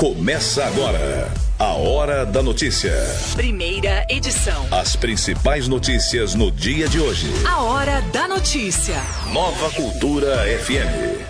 Começa agora a Hora da Notícia. Primeira edição. As principais notícias no dia de hoje. A Hora da Notícia. Nova Cultura FM.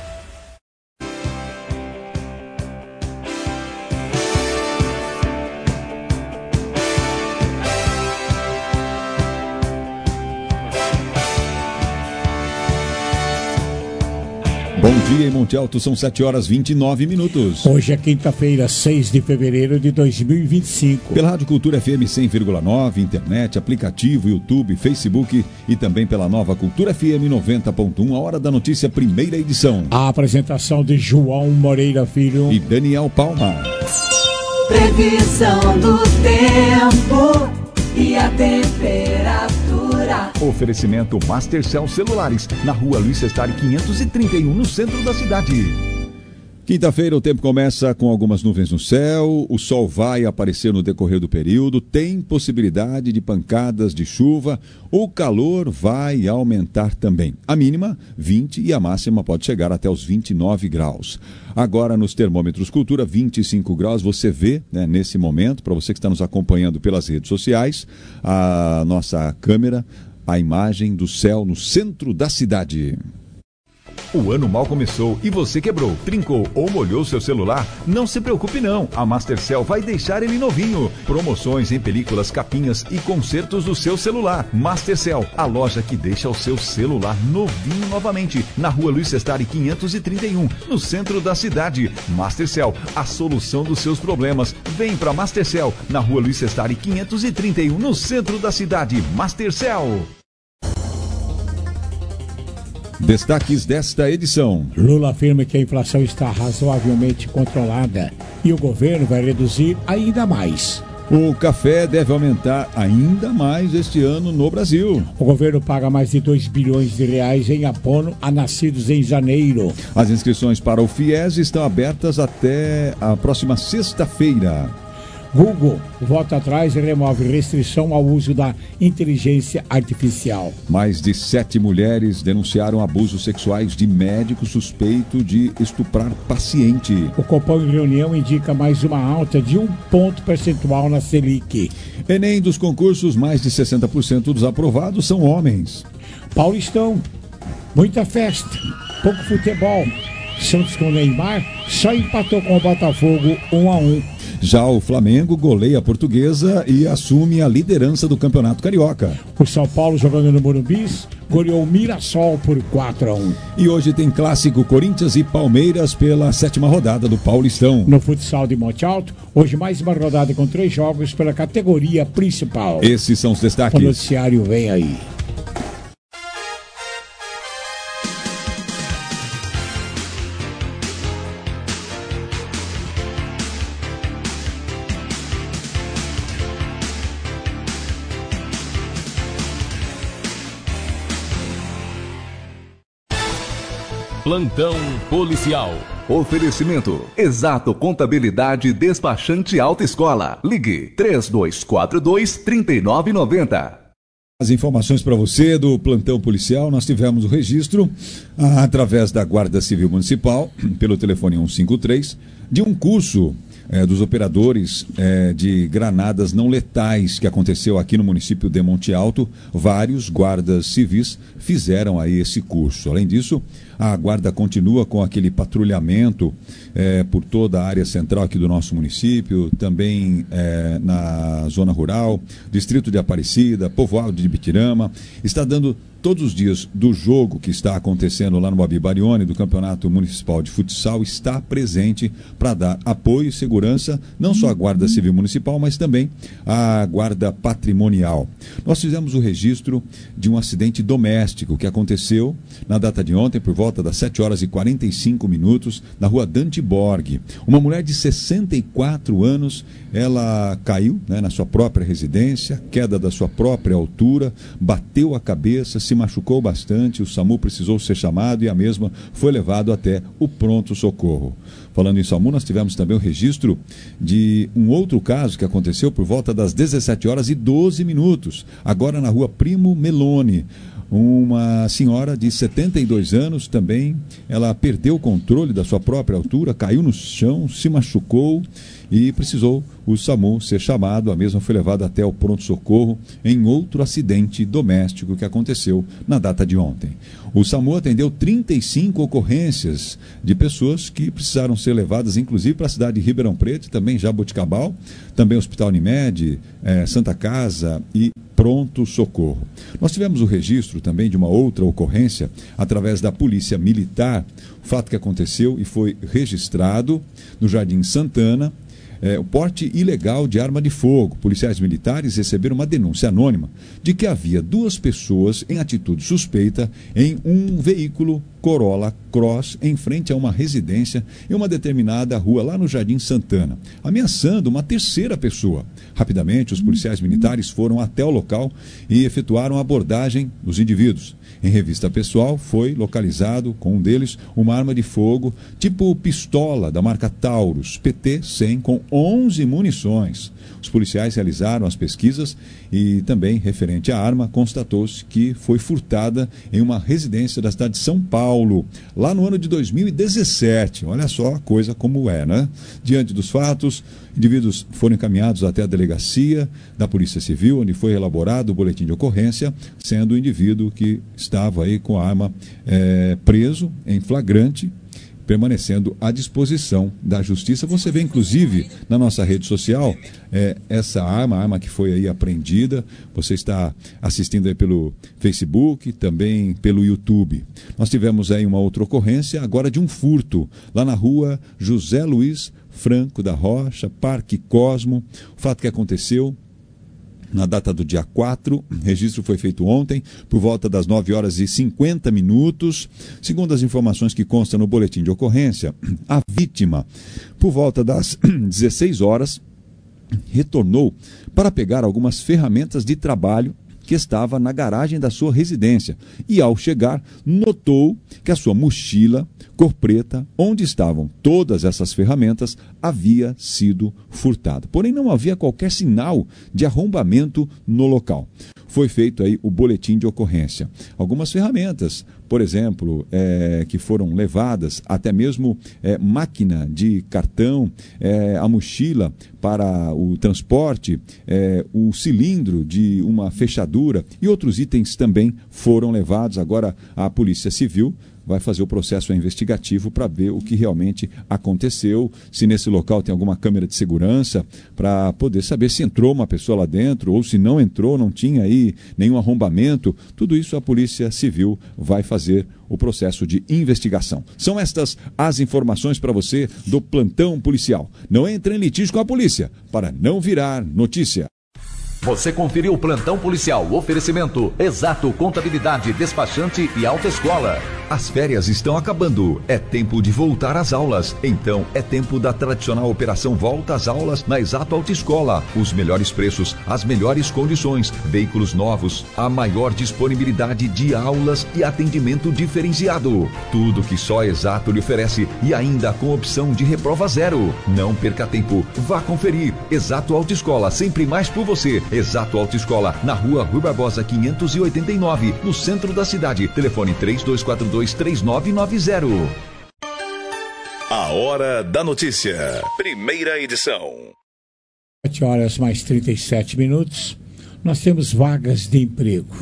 Bom dia em Monte Alto, são 7h29. Hoje é quinta-feira, 6 de fevereiro de 2025. Pela Rádio Cultura FM 100,9, internet, aplicativo, YouTube, Facebook e também pela Nova Cultura FM 90.1, a Hora da Notícia, primeira edição. A apresentação de João Moreira Filho e Daniel Palma. Previsão do tempo e a temperatura. Oferecimento Mastercell Celulares, na rua Luiz Sestari 531, no centro da cidade. Quinta-feira o tempo começa com algumas nuvens no céu, o sol vai aparecer no decorrer do período, tem possibilidade de pancadas de chuva, o calor vai aumentar também. A mínima, 20, e a máxima pode chegar até os 29 graus. Agora nos termômetros Cultura, 25 graus, você vê, né, nesse momento, para você que está nos acompanhando pelas redes sociais, a nossa câmera, a imagem do céu no centro da cidade. O ano mal começou e você quebrou, trincou ou molhou seu celular? Não se preocupe não, a Mastercell vai deixar ele novinho. Promoções em películas, capinhas e consertos do seu celular. Mastercell, a loja que deixa o seu celular novinho novamente. Na rua Luiz Sestari 531, no centro da cidade. Mastercell, a solução dos seus problemas. Vem pra Mastercell, na rua Luiz Sestari 531, no centro da cidade. Mastercell. Destaques desta edição. Lula afirma que a inflação está razoavelmente controlada e o governo vai reduzir ainda mais. O café deve aumentar ainda mais este ano no Brasil. O governo paga mais de 2 bilhões de reais em abono a nascidos em janeiro. As inscrições para o FIES estão abertas até a próxima sexta-feira. Google volta atrás e remove restrição ao uso da inteligência artificial. Mais de 7 mulheres denunciaram abusos sexuais de médico suspeito de estuprar paciente. O Copom em reunião indica mais uma alta de 1 ponto percentual na Selic. Enem dos concursos, mais de 60% dos aprovados são homens. Paulistão, muita festa, pouco futebol. Santos com Neymar só empatou com o Botafogo 1-1. Já o Flamengo goleia a Portuguesa e assume a liderança do Campeonato Carioca. O São Paulo, jogando no Morumbi, goleou o Mirassol por 4-1. E hoje tem clássico Corinthians e Palmeiras pela 7ª rodada do Paulistão. No futsal de Monte Alto, hoje mais uma rodada com 3 jogos pela categoria principal. Esses são os destaques. O noticiário vem aí. Plantão policial. Oferecimento Exato Contabilidade Despachante Autoescola. Ligue 3242-3990. As informações para você do plantão policial, nós tivemos o registro através da Guarda Civil Municipal, pelo telefone 153, de um curso dos operadores de granadas não letais que aconteceu aqui no município de Monte Alto. Vários guardas civis fizeram aí esse curso. Além disso, a guarda continua com aquele patrulhamento por toda a área central aqui do nosso município, também na zona rural, distrito de Aparecida, povoado de Ibitirama. Está dando todos os dias do jogo que está acontecendo lá no Babi Barione, do Campeonato Municipal de Futsal, está presente para dar apoio e segurança, não só à Guarda Civil Municipal, mas também à Guarda Patrimonial. Nós fizemos o registro de um acidente doméstico que aconteceu na data de ontem, por volta das 7h45, na rua Dante Borg. Uma mulher de 64 anos, ela caiu, na sua própria residência, queda da sua própria altura, bateu a cabeça, se machucou bastante, o SAMU precisou ser chamado e a mesma foi levado até o pronto-socorro. Falando em SAMU, nós tivemos também o registro de um outro caso que aconteceu por volta das 17h12, agora na rua Primo Meloni. Uma senhora de 72 anos também, ela perdeu o controle da sua própria altura, caiu no chão, se machucou e precisou o SAMU ser chamado. A mesma foi levada até o pronto-socorro em outro acidente doméstico que aconteceu na data de ontem. O SAMU atendeu 35 ocorrências de pessoas que precisaram ser levadas, inclusive para a cidade de Ribeirão Preto, também Jaboticabal, também Hospital Unimed, Santa Casa e pronto-socorro. Nós tivemos o registro também de uma outra ocorrência através da Polícia Militar, o fato que aconteceu e foi registrado no Jardim Santana. O porte ilegal de arma de fogo. Policiais militares receberam uma denúncia anônima de que havia 2 pessoas em atitude suspeita em um veículo Corolla Cross em frente a uma residência em uma determinada rua lá no Jardim Santana, ameaçando uma terceira pessoa. Rapidamente, os policiais militares foram até o local e efetuaram a abordagem dos indivíduos. Em revista pessoal, foi localizado com um deles uma arma de fogo tipo pistola da marca Taurus, PT-100, com 11 munições. Os policiais realizaram as pesquisas e também, referente à arma, constatou-se que foi furtada em uma residência da cidade de São Paulo, lá no ano de 2017. Olha só a coisa como é, né? Diante dos fatos, indivíduos foram encaminhados até a delegacia da Polícia Civil, onde foi elaborado o boletim de ocorrência, sendo o indivíduo que estava aí com a arma preso em flagrante, permanecendo à disposição da Justiça. Você vê, inclusive, na nossa rede social, essa arma, a arma que foi aí apreendida. Você está assistindo aí pelo Facebook, também pelo YouTube. Nós tivemos aí uma outra ocorrência, agora de um furto, lá na rua José Luiz Franco da Rocha, Parque Cosmo. O fato que aconteceu na data do dia 4, o registro foi feito ontem, por volta das 9h50. Segundo as informações que constam no boletim de ocorrência, a vítima, por volta das 16 horas, retornou para pegar algumas ferramentas de trabalho que estava na garagem da sua residência e, ao chegar, notou que a sua mochila cor preta, onde estavam todas essas ferramentas, havia sido furtada. Porém, não havia qualquer sinal de arrombamento no local. Foi feito aí o boletim de ocorrência. Algumas ferramentas, por exemplo, que foram levadas, até mesmo máquina de cartão, a mochila para o transporte, o cilindro de uma fechadura e outros itens também foram levados. Agora a Polícia Civil vai fazer o processo investigativo para ver o que realmente aconteceu, se nesse local tem alguma câmera de segurança, para poder saber se entrou uma pessoa lá dentro ou se não entrou, não tinha aí nenhum arrombamento. Tudo isso a Polícia Civil vai fazer o processo de investigação. São estas as informações para você do Plantão Policial. Não entre em litígio com a polícia para não virar notícia. Você conferiu o Plantão Policial, oferecimento Exato Contabilidade, Despachante e Autoescola. As férias estão acabando, é tempo de voltar às aulas. Então é tempo da tradicional operação Volta às Aulas na Exato Autoescola. Os melhores preços, as melhores condições, veículos novos, a maior disponibilidade de aulas e atendimento diferenciado. Tudo que só a Exato lhe oferece e ainda com opção de reprova zero. Não perca tempo, vá conferir. Exato Autoescola, sempre mais por você. Exato Autoescola, na rua Rui Barbosa 589, no centro da cidade. Telefone 3242-3990. A Hora da Notícia. Primeira edição. 7h37. Nós temos vagas de emprego.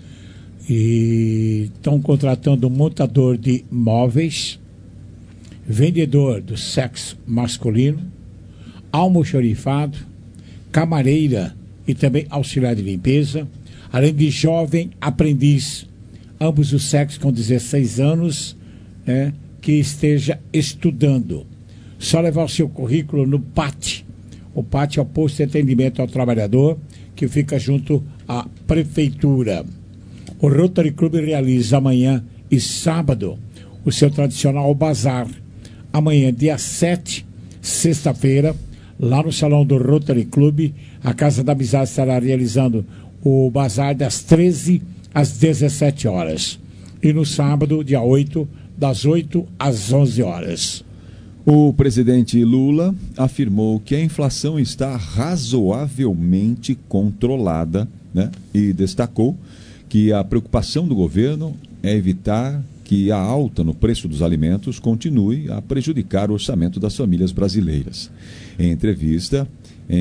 E estão contratando um montador de móveis, vendedor do sexo masculino, almoxarifado, camareira e também auxiliar de limpeza, além de jovem aprendiz, ambos os sexos com 16 anos, que esteja estudando. Só levar o seu currículo no PAT. O PAT é o Posto de Atendimento ao Trabalhador, que fica junto à Prefeitura. O Rotary Club realiza amanhã e sábado o seu tradicional bazar. Amanhã, dia 7, sexta-feira, lá no Salão do Rotary Club, a Casa da Amizade estará realizando o bazar das 13 às 17 horas. E no sábado, dia 8, das 8 às 11 horas. O presidente Lula afirmou que a inflação está razoavelmente controlada, né? E destacou que a preocupação do governo é evitar que a alta no preço dos alimentos continue a prejudicar o orçamento das famílias brasileiras. Em entrevista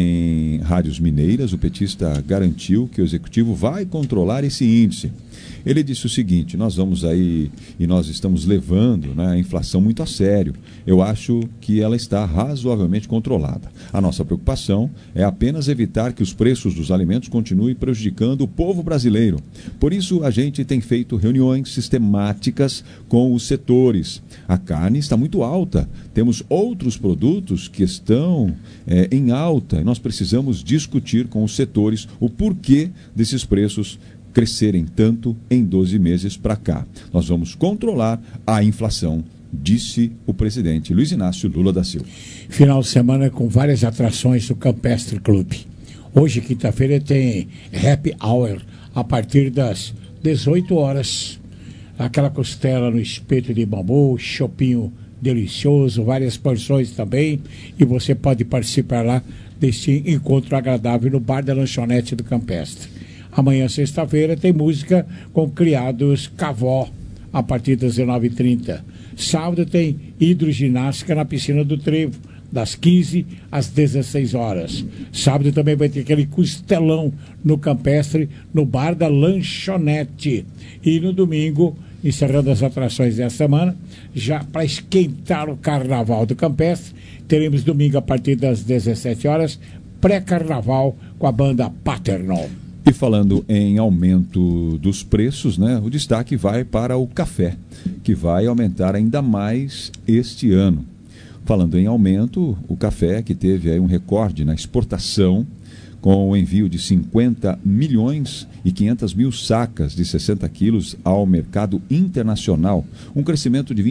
em rádios mineiras, o petista garantiu que o executivo vai controlar esse índice. Ele disse o seguinte: nós vamos aí e nós estamos levando, né, a inflação muito a sério. Eu acho que ela está razoavelmente controlada. A nossa preocupação é apenas evitar que os preços dos alimentos continuem prejudicando o povo brasileiro. Por isso, a gente tem feito reuniões sistemáticas com os setores. A carne está muito alta. Temos outros produtos que estão em alta e nós precisamos discutir com os setores o porquê desses preços crescerem tanto em 12 meses para cá. Nós vamos controlar a inflação, disse o presidente Luiz Inácio Lula da Silva. Final de semana com várias atrações do Campestre Clube. Hoje, quinta-feira, tem Happy Hour a partir das 18 horas. Aquela costela no espeto de bambu, chopinho delicioso, várias porções também. E você pode participar lá desse encontro agradável no bar da lanchonete do Campestre. Amanhã, sexta-feira, tem música com Criados Cavó, a partir das 19h30. Sábado tem hidroginástica na piscina do Trevo, das 15 às 16 horas. Sábado também vai ter aquele costelão no Campestre, no bar da lanchonete. E no domingo, encerrando as atrações dessa semana, já para esquentar o carnaval do Campestre, teremos domingo a partir das 17 horas, pré-carnaval com a banda Paternal. E falando em aumento dos preços, né, o destaque vai para o café, que vai aumentar ainda mais este ano. Falando em aumento, o café que teve aí um recorde na exportação, com o envio de 50 milhões e 500 mil sacas de 60 quilos ao mercado internacional, um crescimento de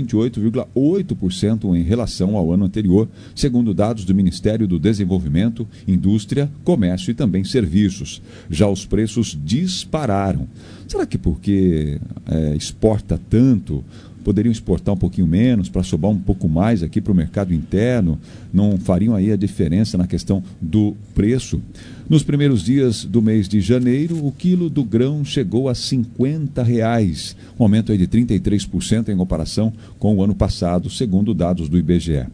28,8% em relação ao ano anterior, segundo dados do Ministério do Desenvolvimento, Indústria, Comércio e também Serviços. Já os preços dispararam. Será que porque exporta tanto, poderiam exportar um pouquinho menos para sobrar um pouco mais aqui para o mercado interno? Não fariam aí a diferença na questão do preço? Nos primeiros dias do mês de janeiro, o quilo do grão chegou a R$ 50, um aumento aí de 33% em comparação com o ano passado, segundo dados do IBGE.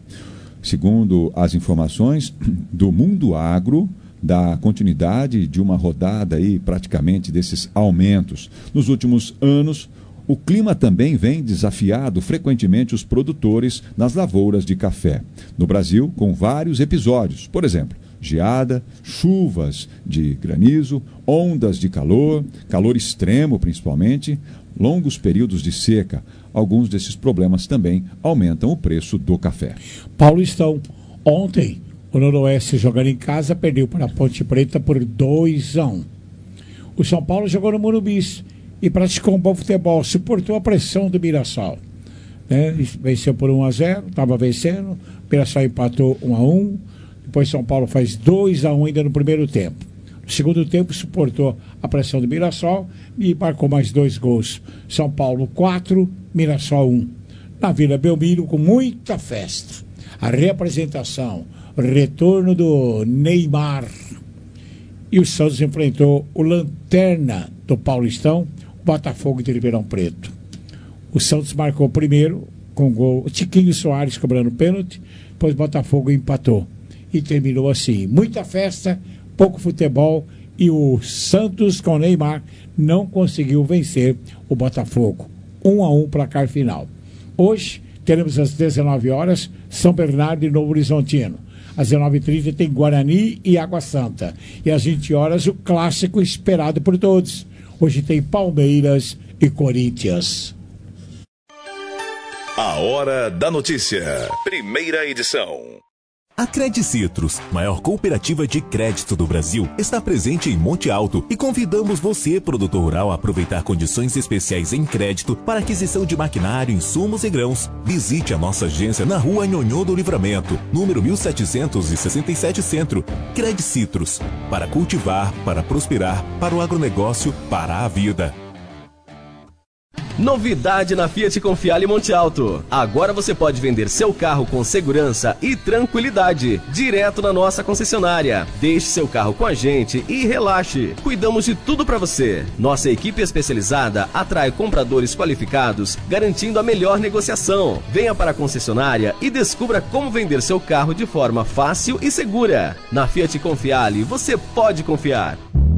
Segundo as informações do Mundo Agro, da continuidade de uma rodada aí praticamente desses aumentos. Nos últimos anos, o clima também vem desafiado frequentemente os produtores nas lavouras de café. No Brasil, com vários episódios, por exemplo, geada, chuvas de granizo, ondas de calor, calor extremo principalmente, longos períodos de seca. Alguns desses problemas também aumentam o preço do café. Paulistão, ontem o Noroeste jogando em casa perdeu para a Ponte Preta por 2-1. O São Paulo jogou no Morumbi e praticou um bom futebol, suportou a pressão do Mirassol. Venceu por 1-0, estava vencendo, o Mirassol empatou 1-1, depois São Paulo faz 2-1 ainda no primeiro tempo. No segundo tempo, suportou a pressão do Mirassol e marcou mais 2 gols. São Paulo 4, Mirassol 1. Na Vila Belmiro, com muita festa. A reapresentação, o retorno do Neymar. E o Santos enfrentou o Lanterna do Paulistão, o Botafogo de Ribeirão Preto. O Santos marcou primeiro com o gol, o Tiquinho Soares cobrando pênalti, depois o Botafogo empatou. E terminou assim, muita festa, pouco futebol, e o Santos com o Neymar não conseguiu vencer o Botafogo. 1-1 placar final. Hoje teremos às 19 horas São Bernardo e Novo Horizontino. Às 19h30 tem Guarani e Água Santa. E às 20 horas o clássico esperado por todos. Hoje tem Palmeiras e Corinthians. A Hora da Notícia. Primeira edição. A Credicitrus, maior cooperativa de crédito do Brasil, está presente em Monte Alto e convidamos você, produtor rural, a aproveitar condições especiais em crédito para aquisição de maquinário, insumos e grãos. Visite a nossa agência na Rua Nhonhô do Livramento, número 1767 Centro. Credicitrus, para cultivar, para prosperar, para o agronegócio, para a vida. Novidade na Fiat Confiale Monte Alto. Agora você pode vender seu carro com segurança e tranquilidade, direto na nossa concessionária. Deixe seu carro com a gente e relaxe. Cuidamos de tudo para você. Nossa equipe especializada atrai compradores qualificados, garantindo a melhor negociação. Venha para a concessionária e descubra como vender seu carro de forma fácil e segura. Na Fiat Confiale, você pode confiar.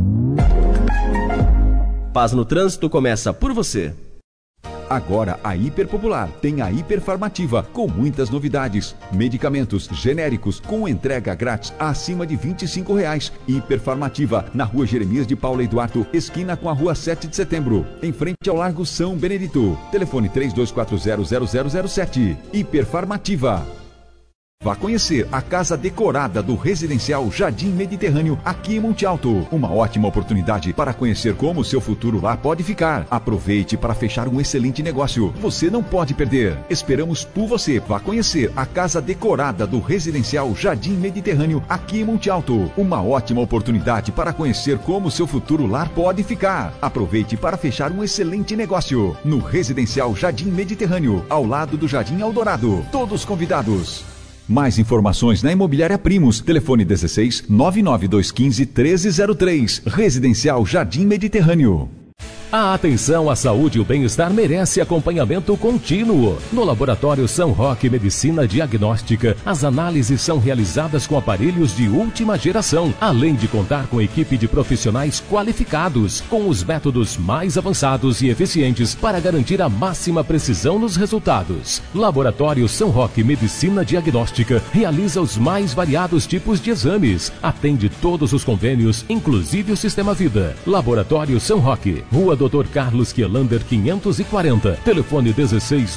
Paz no Trânsito começa por você. Agora a Hiperpopular tem a Hiperfarmativa, com muitas novidades. Medicamentos genéricos com entrega grátis acima de R$25. Hiperfarmativa, na Rua Jeremias de Paula Eduardo, esquina com a Rua 7 de Setembro, em frente ao Largo São Benedito. Telefone 32400007. Hiperfarmativa. Vá conhecer a casa decorada do Residencial Jardim Mediterrâneo, aqui em Monte Alto. Uma ótima oportunidade para conhecer como o seu futuro lá pode ficar. Aproveite para fechar um excelente negócio. Você não pode perder. Esperamos por você. Vá conhecer a casa decorada do Residencial Jardim Mediterrâneo, aqui em Monte Alto. Uma ótima oportunidade para conhecer como o seu futuro lá pode ficar. Aproveite para fechar um excelente negócio. No Residencial Jardim Mediterrâneo, ao lado do Jardim Eldorado. Todos convidados. Mais informações na Imobiliária Primos. Telefone 16 99215 1303. Residencial Jardim Mediterrâneo. A atenção à saúde e o bem-estar merece acompanhamento contínuo. No Laboratório São Roque Medicina Diagnóstica, as análises são realizadas com aparelhos de última geração, além de contar com equipe de profissionais qualificados, com os métodos mais avançados e eficientes para garantir a máxima precisão nos resultados. Laboratório São Roque Medicina Diagnóstica realiza os mais variados tipos de exames, atende todos os convênios, inclusive o Sistema Vida. Laboratório São Roque, Rua Dr. Carlos Quielander 540, telefone 16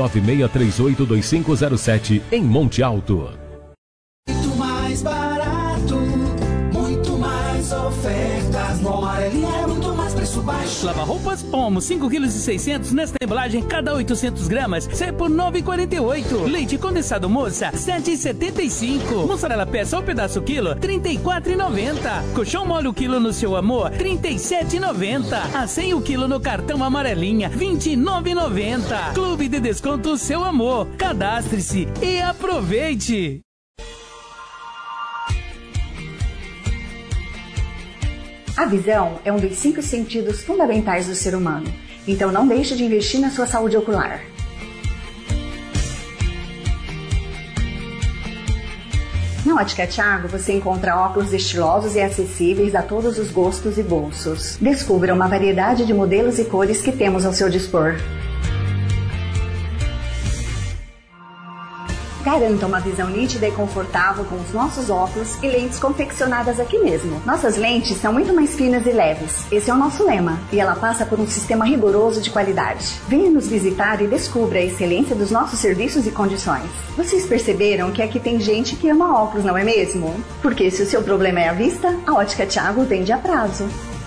996382507, em Monte Alto. Muito mais barato, muito mais ofertas. No Amarelinha é muito mais preço baixo. Lava-roupas Omo, 5,6 kg nesta embalagem, cada 800 gramas, sai por R$ 9,48. Leite condensado moça, R$ 7,75. Mussarela peça ou pedaço quilo, R$ 34,90. Colchão mole o quilo no Seu Amor, R$ 37,90. Assim o quilo no cartão Amarelinha, R$ 29,90. Clube de Desconto Seu Amor. Cadastre-se e aproveite. A visão é um dos 5 sentidos fundamentais do ser humano, então não deixe de investir na sua saúde ocular. Na Ótica Thiago você encontra óculos estilosos e acessíveis a todos os gostos e bolsos. Descubra uma variedade de modelos e cores que temos ao seu dispor. Garanta uma visão nítida e confortável com os nossos óculos e lentes confeccionadas aqui mesmo. Nossas lentes são muito mais finas e leves. Esse é o nosso lema, e ela passa por um sistema rigoroso de qualidade. Venha nos visitar e descubra a excelência dos nossos serviços e condições. Vocês perceberam que aqui tem gente que ama óculos, não é mesmo? Porque se o seu problema é a vista, a Ótica Thiago vende a prazo.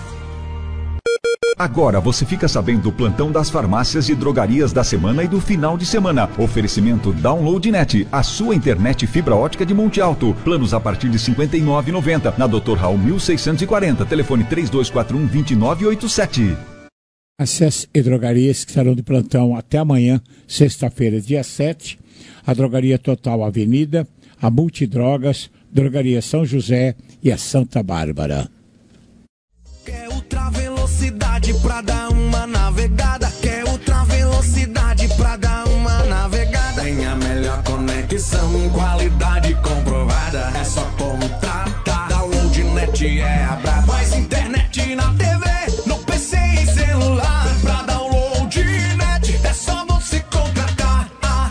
Agora você fica sabendo do plantão das farmácias e drogarias da semana e do final de semana. Oferecimento DownloadNet, a sua internet fibra ótica de Monte Alto. Planos a partir de R$ 59,90. Na Dr. Raul 1640, telefone 3241-2987. Farmácias e drogarias que estarão de plantão até amanhã, sexta-feira, dia 7. A Drogaria Total Avenida, a Multidrogas, Drogaria São José e a Santa Bárbara. Quer ultra velocidade pra dar uma navegada? Quer ultra velocidade pra dar uma navegada? Tem a melhor conexão, qualidade comprovada. É só contratar. DownloadNet é a braba. Mais internet na TV, no PC e celular. Pra DownloadNet é só você contratar.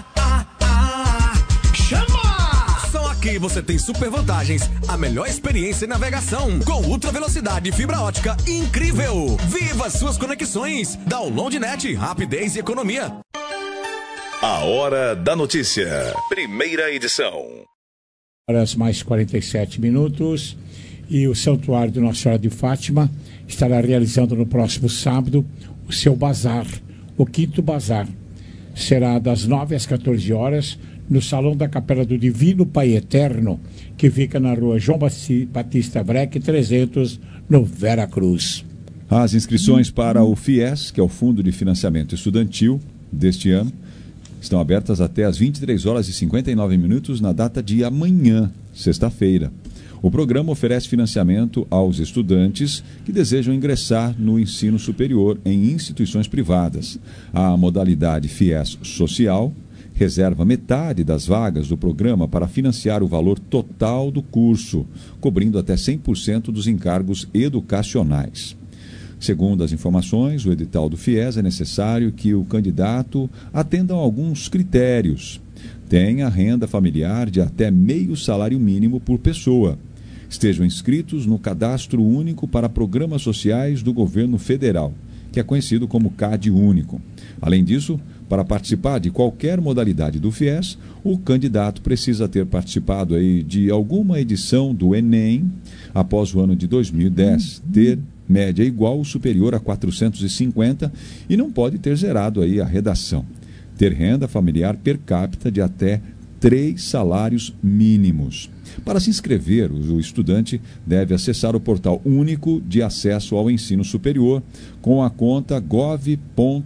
Chama! Só aqui você tem super vantagens, a melhor experiência em navegação, com ultra velocidade e fibra ótica incrível. Viva suas conexões. DownloadNet, rapidez e economia. A Hora da Notícia, primeira edição. Horas mais 47 minutos. E o Santuário de Nossa Senhora de Fátima estará realizando no próximo sábado o seu bazar, o 5º bazar. Será das 9 às 14 horas no Salão da Capela do Divino Pai Eterno, que fica na rua João Batista Breck 300, no Vera Cruz. As inscrições para o FIES, que é o Fundo de Financiamento Estudantil deste ano, estão abertas até às 23 horas e 59 minutos na data de amanhã, sexta-feira. O programa oferece financiamento aos estudantes que desejam ingressar no ensino superior em instituições privadas. A modalidade FIES Social reserva metade das vagas do programa para financiar o valor total do curso, cobrindo até 100% dos encargos educacionais. Segundo as informações, o edital do FIES é necessário que o candidato atenda a alguns critérios. Tenha renda familiar de até meio salário mínimo por pessoa. Estejam inscritos no Cadastro Único para Programas Sociais do Governo Federal, que é conhecido como CAD Único. Além disso, para participar de qualquer modalidade do FIES, o candidato precisa ter participado de alguma edição do Enem após o ano de 2010, ter média igual ou superior a 450 e não pode ter zerado a redação. Ter renda familiar per capita de até 3 salários mínimos. Para se inscrever, o estudante deve acessar o portal único de acesso ao ensino superior com a conta gov.br.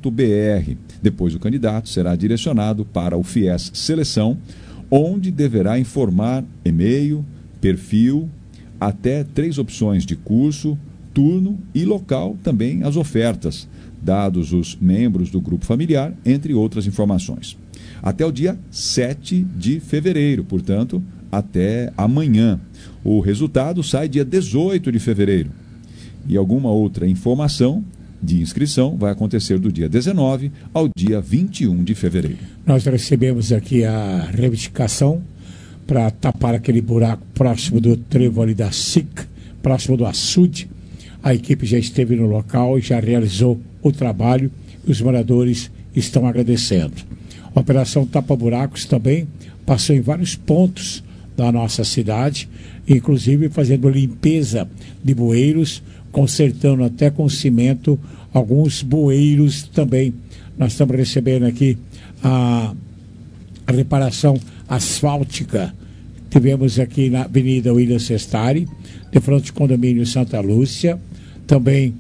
Depois, o candidato será direcionado para o FIES Seleção, onde deverá informar e-mail, perfil, até 3 opções de curso, turno e local, também as ofertas, dados os membros do grupo familiar, entre outras informações. Até o dia 7 de fevereiro, portanto, até amanhã. O resultado sai dia 18 de fevereiro. E alguma outra informação de inscrição vai acontecer do dia 19 ao dia 21 de fevereiro. Nós recebemos aqui a reivindicação para tapar aquele buraco próximo do trevo ali da SIC, próximo do açude. A equipe já esteve no local e já realizou o trabalho e os moradores estão agradecendo. A Operação Tapa Buracos também passou em vários pontos da nossa cidade, inclusive fazendo limpeza de bueiros, consertando até com cimento alguns bueiros também. Nós estamos recebendo aqui a reparação asfáltica. Tivemos aqui na Avenida William Sestari, de frente ao condomínio Santa Lúcia, também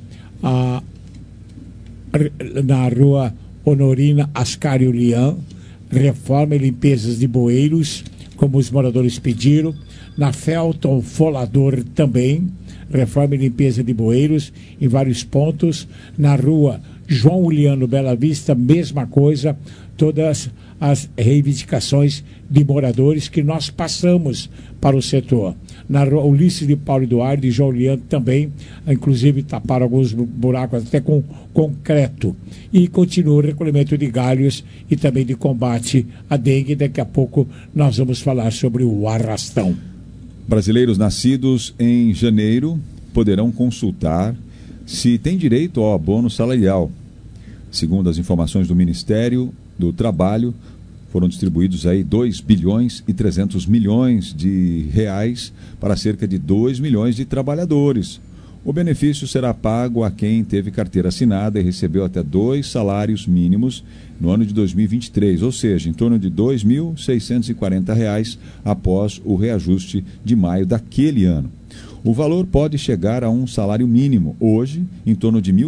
na rua Honorina Ascário Lian, reforma e limpezas de bueiros, como os moradores pediram. Na Felton Folador também, reforma e limpeza de bueiros em vários pontos. Na rua João Uliano Bela Vista, mesma coisa, todas as reivindicações de moradores que nós passamos para o setor. Na rua Ulisses de Paulo Eduardo e João Uliano também, inclusive taparam alguns buracos até com concreto. E continua o recolhimento de galhos e também de combate à dengue. Daqui a pouco nós vamos falar sobre o arrastão. Brasileiros nascidos em janeiro poderão consultar se têm direito ao abono salarial. Segundo as informações do Ministério do Trabalho, foram distribuídos 2 bilhões e 300 milhões de reais para cerca de 2 milhões de trabalhadores. O benefício será pago a quem teve carteira assinada e recebeu até 2 salários mínimos no ano de 2023, ou seja, em torno de R$ 2.640 após o reajuste de maio daquele ano. O valor pode chegar a um salário mínimo, hoje, em torno de R$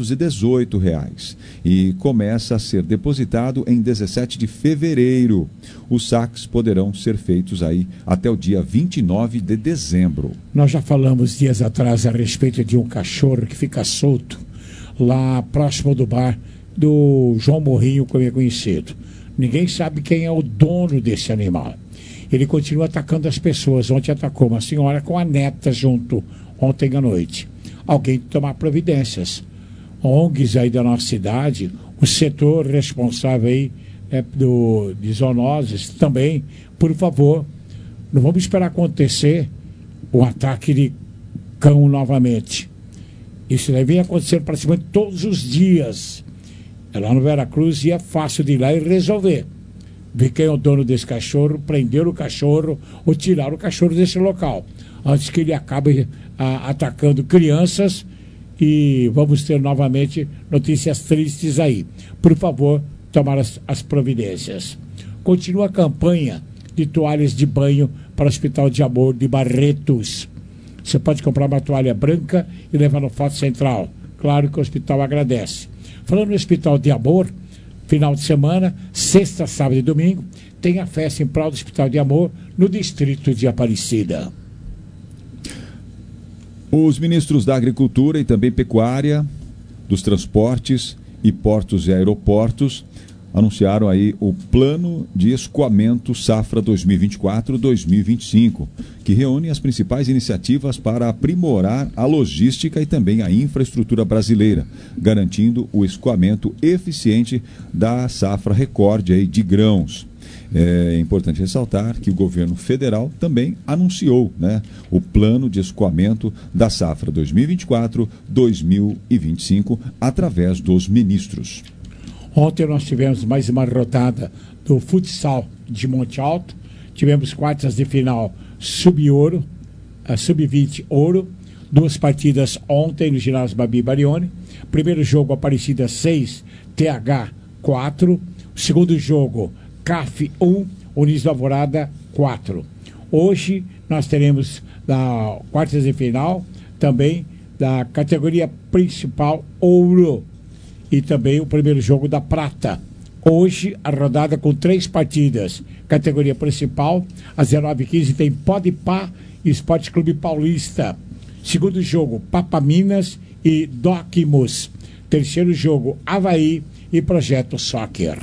1.518, e começa a ser depositado em 17 de fevereiro. Os saques poderão ser feitos até o dia 29 de dezembro. Nós já falamos dias atrás a respeito de um cachorro que fica solto lá próximo do bar do João Morrinho, como é conhecido. Ninguém sabe quem é o dono desse animal. Ele continua atacando as pessoas. Ontem atacou uma senhora com a neta junto, ontem à noite. Alguém tem que tomar providências. ONGs aí da nossa cidade, o setor responsável de zoonoses também, por favor, não vamos esperar acontecer um ataque de cão novamente. Isso daí vem acontecendo praticamente todos os dias. Lá no Veracruz e é fácil de ir lá e resolver. Ver quem é o dono desse cachorro, prender o cachorro ou tirar o cachorro desse local, antes que ele acabe atacando crianças e vamos ter novamente notícias tristes aí. Por favor, tomar as providências. Continua a campanha de toalhas de banho para o Hospital de Amor de Barretos. Você pode comprar uma toalha branca e levar no Foto Central. claro que o hospital agradece. Falando no Hospital de Amor, final de semana, sexta, sábado e domingo, tem a festa em prol do Hospital de Amor no distrito de Aparecida. Os ministros da Agricultura e também Pecuária, dos Transportes e Portos e Aeroportos anunciaram aí o Plano de Escoamento Safra 2024-2025, que reúne as principais iniciativas para aprimorar a logística e também a infraestrutura brasileira, garantindo o escoamento eficiente da safra recorde aí de grãos. É importante ressaltar que o governo federal também anunciou, né, o plano de escoamento da safra 2024-2025 através dos ministros. Ontem nós tivemos mais uma rodada do futsal de Monte Alto. Tivemos quartas de final sub-ouro, sub-20 ouro. 2 partidas ontem no ginásio Babi Barione. Primeiro jogo Aparecida 6, TH 4. Segundo jogo CAF 1, Unis do Alvorada 4. Hoje nós teremos da quartas de final também da categoria principal ouro. E também o primeiro jogo da prata. Hoje, a rodada com 3 partidas. Categoria principal, às 19h15 tem Podpah e Esporte Clube Paulista. Segundo jogo, Papa Minas e Docmus. Terceiro jogo, Avaí e Projeto Soccer.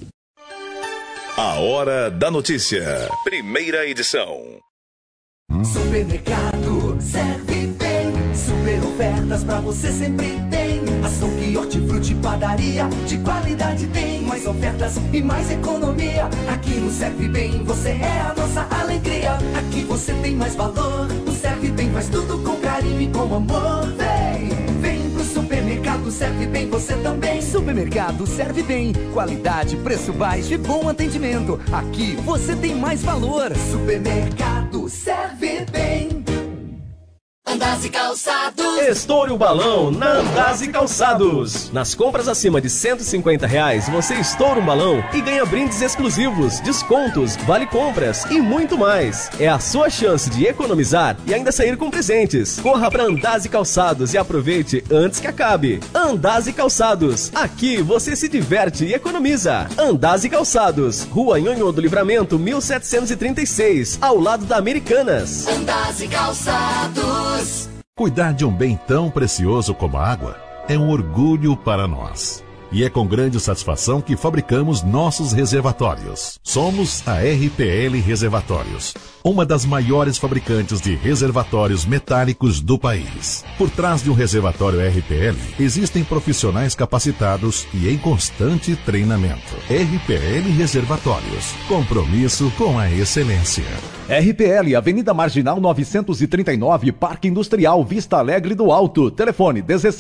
A Hora da Notícia. Primeira edição. Supermercado serve bem. Super ofertas pra você sempre tem. Ação que hortifruti padaria de qualidade tem. Mais ofertas e mais economia. Aqui no Serve Bem você é a nossa alegria. Aqui você tem mais valor. O Serve Bem faz tudo com carinho e com amor. Vem pro supermercado Serve Bem você também. Supermercado Serve Bem. Qualidade, preço baixo e bom atendimento. Aqui você tem mais valor. Supermercado Serve Bem. Andazi Calçados. Estoure o balão na Andazi Calçados. Nas compras acima de R$150, você estoura um balão e ganha brindes exclusivos, descontos, vale compras e muito mais. É a sua chance de economizar e ainda sair com presentes. Corra para Andazi Calçados e aproveite antes que acabe. Andazi Calçados. Aqui você se diverte e economiza. Andazi Calçados. Rua Nhonhô do Livramento, 1736, ao lado da Americanas. Andazi Calçados. Cuidar de um bem tão precioso como a água é um orgulho para nós. E é com grande satisfação que fabricamos nossos reservatórios. Somos a RPL Reservatórios, uma das maiores fabricantes de reservatórios metálicos do país. Por trás de um reservatório RPL, existem profissionais capacitados e em constante treinamento. RPL Reservatórios, compromisso com a excelência. RPL, Avenida Marginal 939, Parque Industrial, Vista Alegre do Alto. Telefone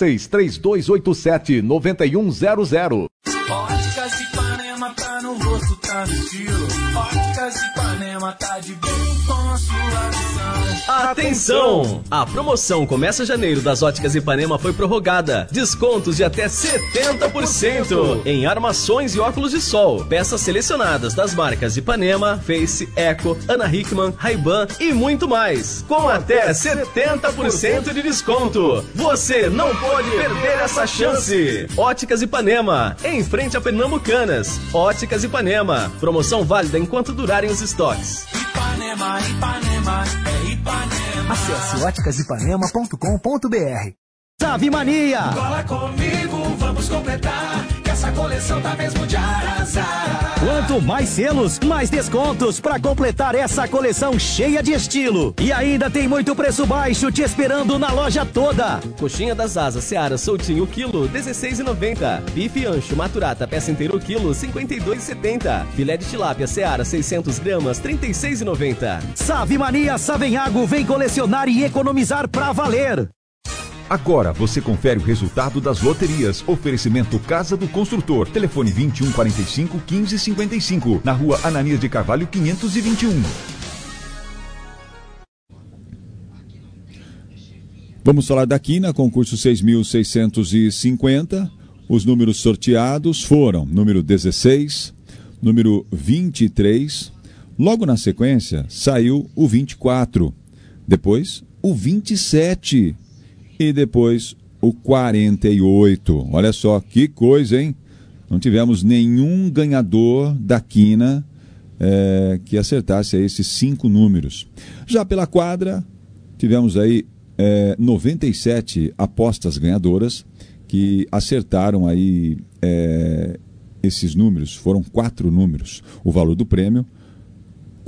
16-3287-9100. Óticas Ipanema tá no rosto, tá no estilo. Óticas Ipanema tá de bem com a sua visão. Atenção! A promoção Começa Janeiro das Óticas Ipanema foi prorrogada. Descontos de até 70% em armações e óculos de sol. Peças selecionadas das marcas Ipanema, Face, Eco, Ana Hickman, Ray-Ban e muito mais. Com até 70% de desconto. Você não pode perder essa chance. Óticas Ipanema, em frente a Pernambucanas. Óticas Ipanema. Promoção válida enquanto durarem os estoques. Ipanema, Ipanema, é Ipanema. Acesse óticasipanema.com.br. Sabe Mania! Cola comigo, vamos completar, que essa coleção tá mesmo de arrasar. Quanto mais selos, mais descontos para completar essa coleção cheia de estilo. E ainda tem muito preço baixo te esperando na loja toda. Coxinha das asas Seara soltinho quilo, R$16,90. Bife ancho maturata peça inteira quilo, R$52,70. Filé de tilápia Seara 600 gramas, R$36,90. Sabe Mania Savenhago vem colecionar e economizar pra valer. Agora você confere o resultado das loterias. Oferecimento Casa do Construtor. Telefone 2145-1555. Na rua Ananias de Carvalho 521. Vamos falar da Quina, concurso 6.650. Os números sorteados foram número 16, número 23. Logo na sequência saiu o 24. Depois o 27. E depois o 48. Olha só, que coisa, hein? Não tivemos nenhum ganhador da quina que acertasse aí esses 5 números. Já pela quadra, tivemos aí 97 apostas ganhadoras que acertaram aí esses números. Foram 4 números. O valor do prêmio, R$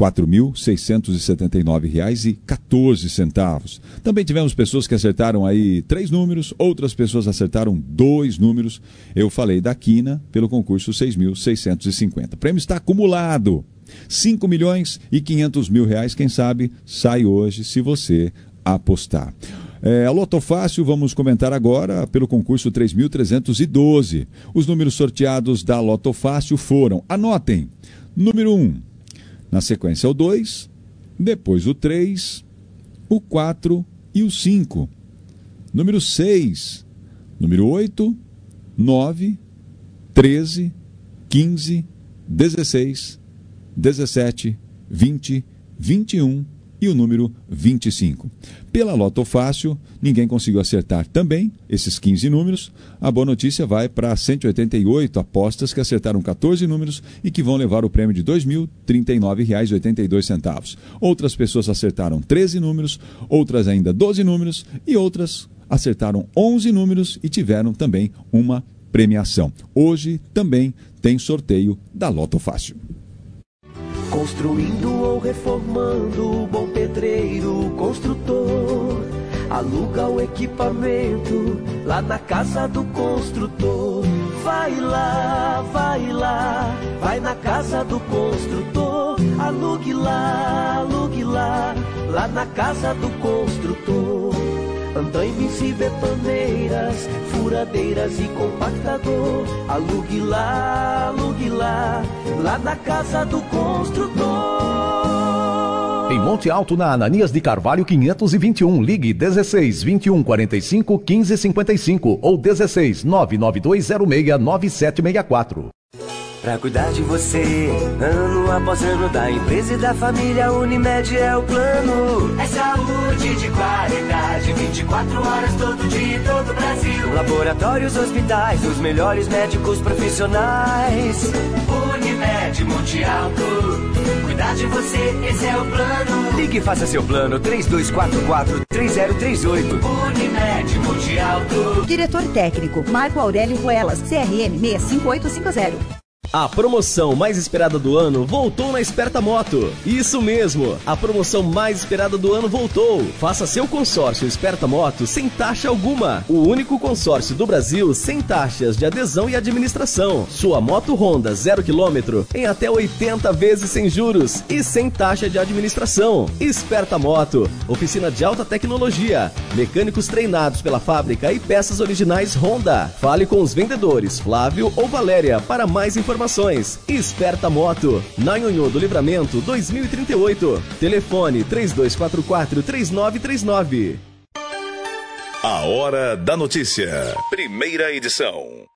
4.679,14. Também tivemos pessoas que acertaram aí 3 números, outras pessoas acertaram 2 números. Eu falei da quina pelo concurso 6.650. O prêmio está acumulado. R$ 5.500.000, quem sabe, sai hoje se você apostar. A Loto Fácil, vamos comentar agora pelo concurso 3.312. Os números sorteados da Loto Fácil foram, anotem, número 1, na sequência o 2, depois o 3, o 4 e o 5. Número 6, número 8, 9, 13, 15, 16, 17, 20, 21 e o número 25. Pela Loto Fácil, ninguém conseguiu acertar também esses 15 números. A boa notícia vai para 188 apostas que acertaram 14 números e que vão levar o prêmio de R$ 2.039,82. Outras pessoas acertaram 13 números, outras ainda 12 números e outras acertaram 11 números e tiveram também uma premiação. Hoje também tem sorteio da Loto Fácil. Construindo ou reformando, bom pedreiro, construtor, aluga o equipamento lá na casa do construtor. Vai lá, vai na casa do construtor, alugue lá, lá na casa do construtor. Andaimes e betoneiras, furadeiras e compactador, alugue lá, lá na casa do construtor. Em Monte Alto, na Ananias de Carvalho 521, ligue 16 21 45 15 55 ou 16 99206 9764. Pra cuidar de você, ano após ano, da empresa e da família, Unimed é o plano. É saúde de qualidade, 24 horas, todo dia, todo o Brasil. Laboratórios, hospitais, os melhores médicos profissionais. Unimed, Monte Alto, cuidar de você, esse é o plano. Ligue e faça seu plano, 3244-3038. Unimed, Monte Alto. Diretor técnico, Marco Aurélio Ruelas, CRM 65850. A promoção mais esperada do ano voltou na Esperta Moto. Isso mesmo, a promoção mais esperada do ano voltou. Faça seu consórcio Esperta Moto sem taxa alguma. O único consórcio do Brasil sem taxas de adesão e administração. Sua moto Honda 0 km em até 80 vezes sem juros e sem taxa de administração. Esperta Moto, oficina de alta tecnologia, mecânicos treinados pela fábrica e peças originais Honda. Fale com os vendedores Flávio ou Valéria para mais informações. Esperta Moto, na Nhonhô do Livramento 2038. Telefone 3244-3939. A Hora da Notícia. Primeira edição.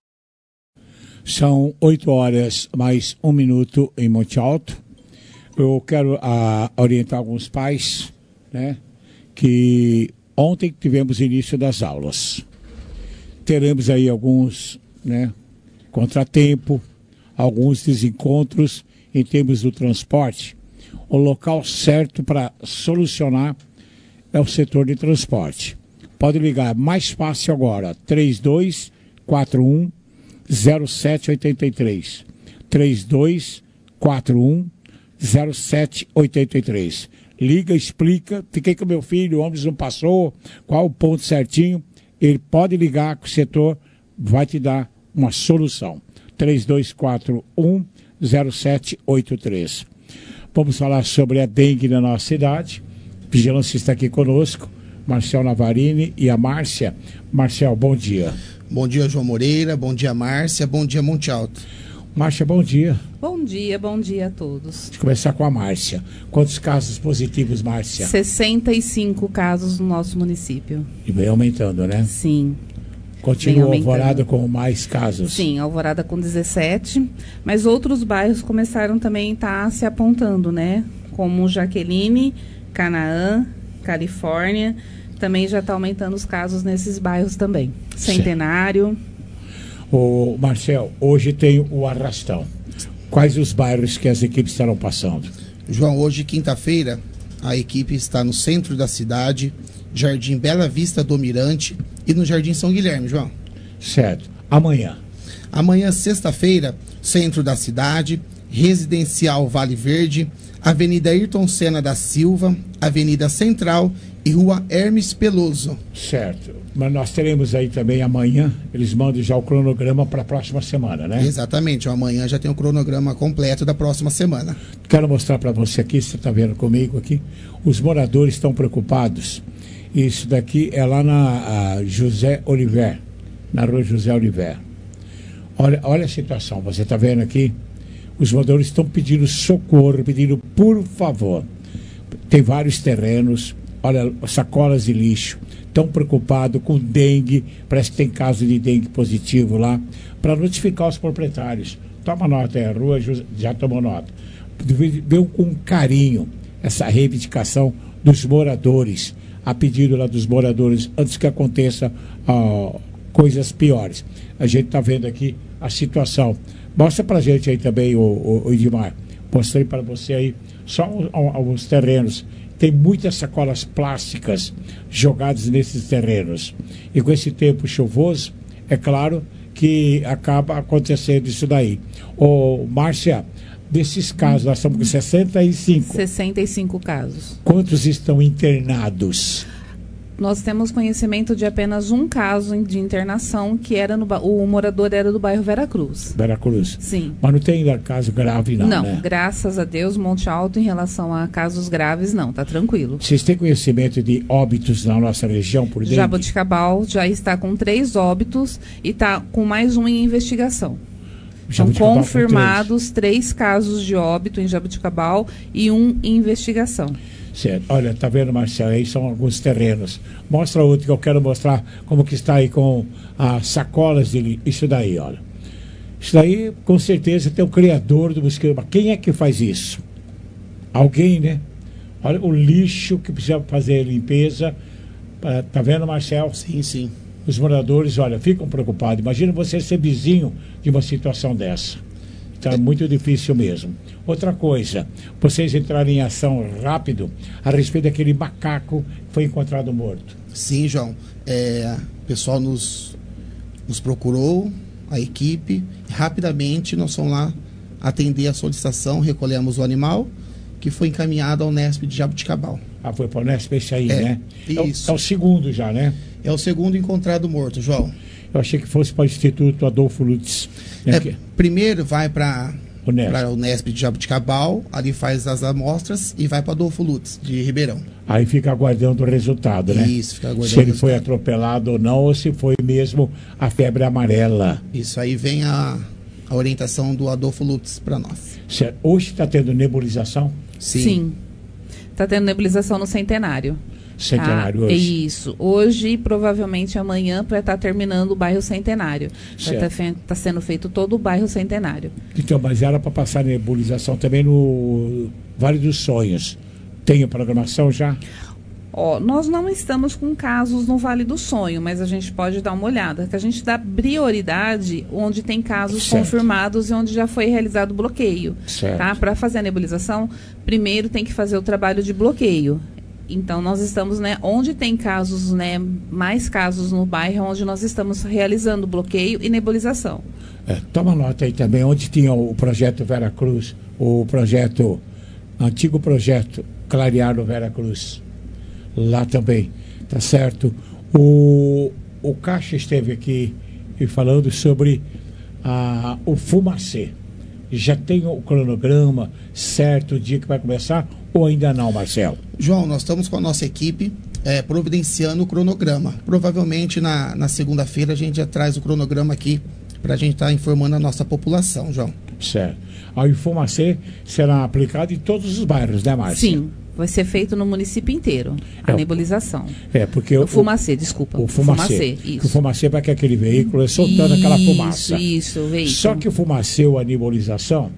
São 8 horas mais 1 minuto em Monte Alto. Eu quero orientar alguns pais, né, que ontem tivemos início das aulas. Teremos aí alguns, né, contratempo, alguns desencontros em termos do transporte. O local certo para solucionar é o setor de transporte. Pode ligar, mais fácil agora, 3241-0783. 3241-0783. Liga, explica, fiquei com meu filho, o ônibus não passou, qual o ponto certinho. Ele pode ligar que o setor vai te dar uma solução. 3241-0783. Vamos falar sobre a dengue na nossa cidade. Vigilância está aqui conosco, Marcel Navarini e a Márcia. Marcel, bom dia. Bom dia, João Moreira. Bom dia, Márcia. Bom dia, Monte Alto. Márcia, bom dia. Bom dia a todos. Vamos começar com a Márcia. Quantos casos positivos, Márcia? 65 casos no nosso município. E vem aumentando, né? Sim. Continua Alvorada com mais casos? Sim, Alvorada com 17, mas outros bairros começaram também a estar se apontando, né? Como Jaqueline, Canaã, Califórnia, Também já está aumentando os casos nesses bairros também. Centenário. O Marcel, hoje tem o Arrastão. Quais os bairros que as equipes estarão passando? João, hoje, quinta-feira, a equipe está no centro da cidade, Jardim Bela Vista do Mirante e no Jardim São Guilherme, João. Certo. Amanhã? Amanhã, sexta-feira, centro da cidade, Residencial Vale Verde, Avenida Ayrton Senna da Silva, Avenida Central e Rua Hermes Peloso. Certo. Mas nós teremos aí também amanhã, eles mandam já o cronograma para a próxima semana, né? Exatamente. Amanhã já tem o cronograma completo da próxima semana. Quero mostrar para você aqui, você está vendo comigo aqui, os moradores estão preocupados. Isso daqui é lá na José Oliver, na rua José Oliver. Olha a situação, você está vendo aqui? Os moradores estão pedindo socorro, pedindo por favor. Tem vários terrenos, olha, sacolas de lixo. Estão preocupados com dengue, parece que tem caso de dengue positivo lá, para notificar os proprietários. Toma nota aí, a rua já tomou nota. Deu com carinho essa reivindicação dos moradores, a pedido lá dos moradores, antes que aconteça coisas piores. A gente está vendo aqui a situação. Mostra pra gente aí também, o Edmar. Mostrei para você aí só alguns terrenos. Tem muitas sacolas plásticas jogadas nesses terrenos. E com esse tempo chuvoso, é claro que acaba acontecendo isso daí. Márcia, desses casos, nós estamos com 65. 65 casos. Quantos estão internados? Nós temos conhecimento de apenas um caso de internação, que era o morador era do bairro Veracruz. Veracruz? Sim. Mas não tem caso grave, não, Não, né? Graças a Deus, Monte Alto, em relação a casos graves, não, tá tranquilo. Vocês têm conhecimento de óbitos na nossa região por dengue? Jaboticabal já está com 3 óbitos e está com mais um em investigação. São confirmados 3 casos de óbito em Jaboticabal e um em investigação. Certo. Olha, tá vendo, Marcelo? Aí são alguns terrenos. Mostra outro que eu quero mostrar como que está aí com as sacolas de isso daí, olha. Isso daí, com certeza, tem o criador do mosquito. Mas quem é que faz isso? Alguém, né? Olha o lixo que precisa fazer a limpeza. Tá vendo, Marcelo? Sim, sim. Os moradores, olha, ficam preocupados. Imagina você ser vizinho de uma situação dessa. Está muito difícil mesmo. Outra coisa, vocês entrarem em ação rápido a respeito daquele macaco que foi encontrado morto. Sim, João. O pessoal nos procurou, a equipe, rapidamente nós fomos lá atender a solicitação, recolhemos o animal, que foi encaminhado ao Unesp de Jaboticabal. Foi para o Unesp esse aí, né? Isso. É o segundo já, né? É o segundo encontrado morto, João. Eu achei que fosse para o Instituto Adolfo Lutz. Primeiro vai para o Unesp de Jaboticabal, ali faz as amostras e vai para Adolfo Lutz, de Ribeirão. Aí fica aguardando o resultado, né? Isso, fica aguardando se ele foi atropelado ou não, ou se foi mesmo a febre amarela. Isso, aí vem a orientação do Adolfo Lutz para nós. Certo. Hoje está tendo nebulização? Sim. Está tendo nebulização no Centenário. Centenário hoje? Isso. Hoje e provavelmente amanhã para estar terminando o bairro Centenário. Está sendo feito todo o bairro Centenário. Então, mas era para passar nebulização também no Vale dos Sonhos. Tem a programação já? Nós não estamos com casos no Vale do Sonho, mas a gente pode dar uma olhada, que a gente dá prioridade onde tem casos confirmados e onde já foi realizado bloqueio. Tá? Para fazer a nebulização, primeiro tem que fazer o trabalho de bloqueio. Então, nós estamos, onde tem casos, mais casos no bairro, onde nós estamos realizando bloqueio e nebulização. Toma nota aí também, onde tinha o projeto Veracruz, antigo projeto Clarear no Veracruz. Lá também, tá certo? O Caixa esteve aqui falando sobre o Fumacê. Já tem o cronograma certo, o dia que vai começar, ou ainda não, Marcelo? João, nós estamos com a nossa equipe providenciando o cronograma. Provavelmente na segunda-feira a gente já traz o cronograma aqui para a gente estar informando a nossa população, João. Certo. O Fumacê será aplicado em todos os bairros, né, Márcia? Sim. Vai ser feito no município inteiro, a nebulização. Porque o Fumacê, desculpa. O Fumacê. Isso. O Fumacê vai que aquele veículo soltando aquela fumaça. Isso, veículo. Só que o Fumacê ou a nebulização,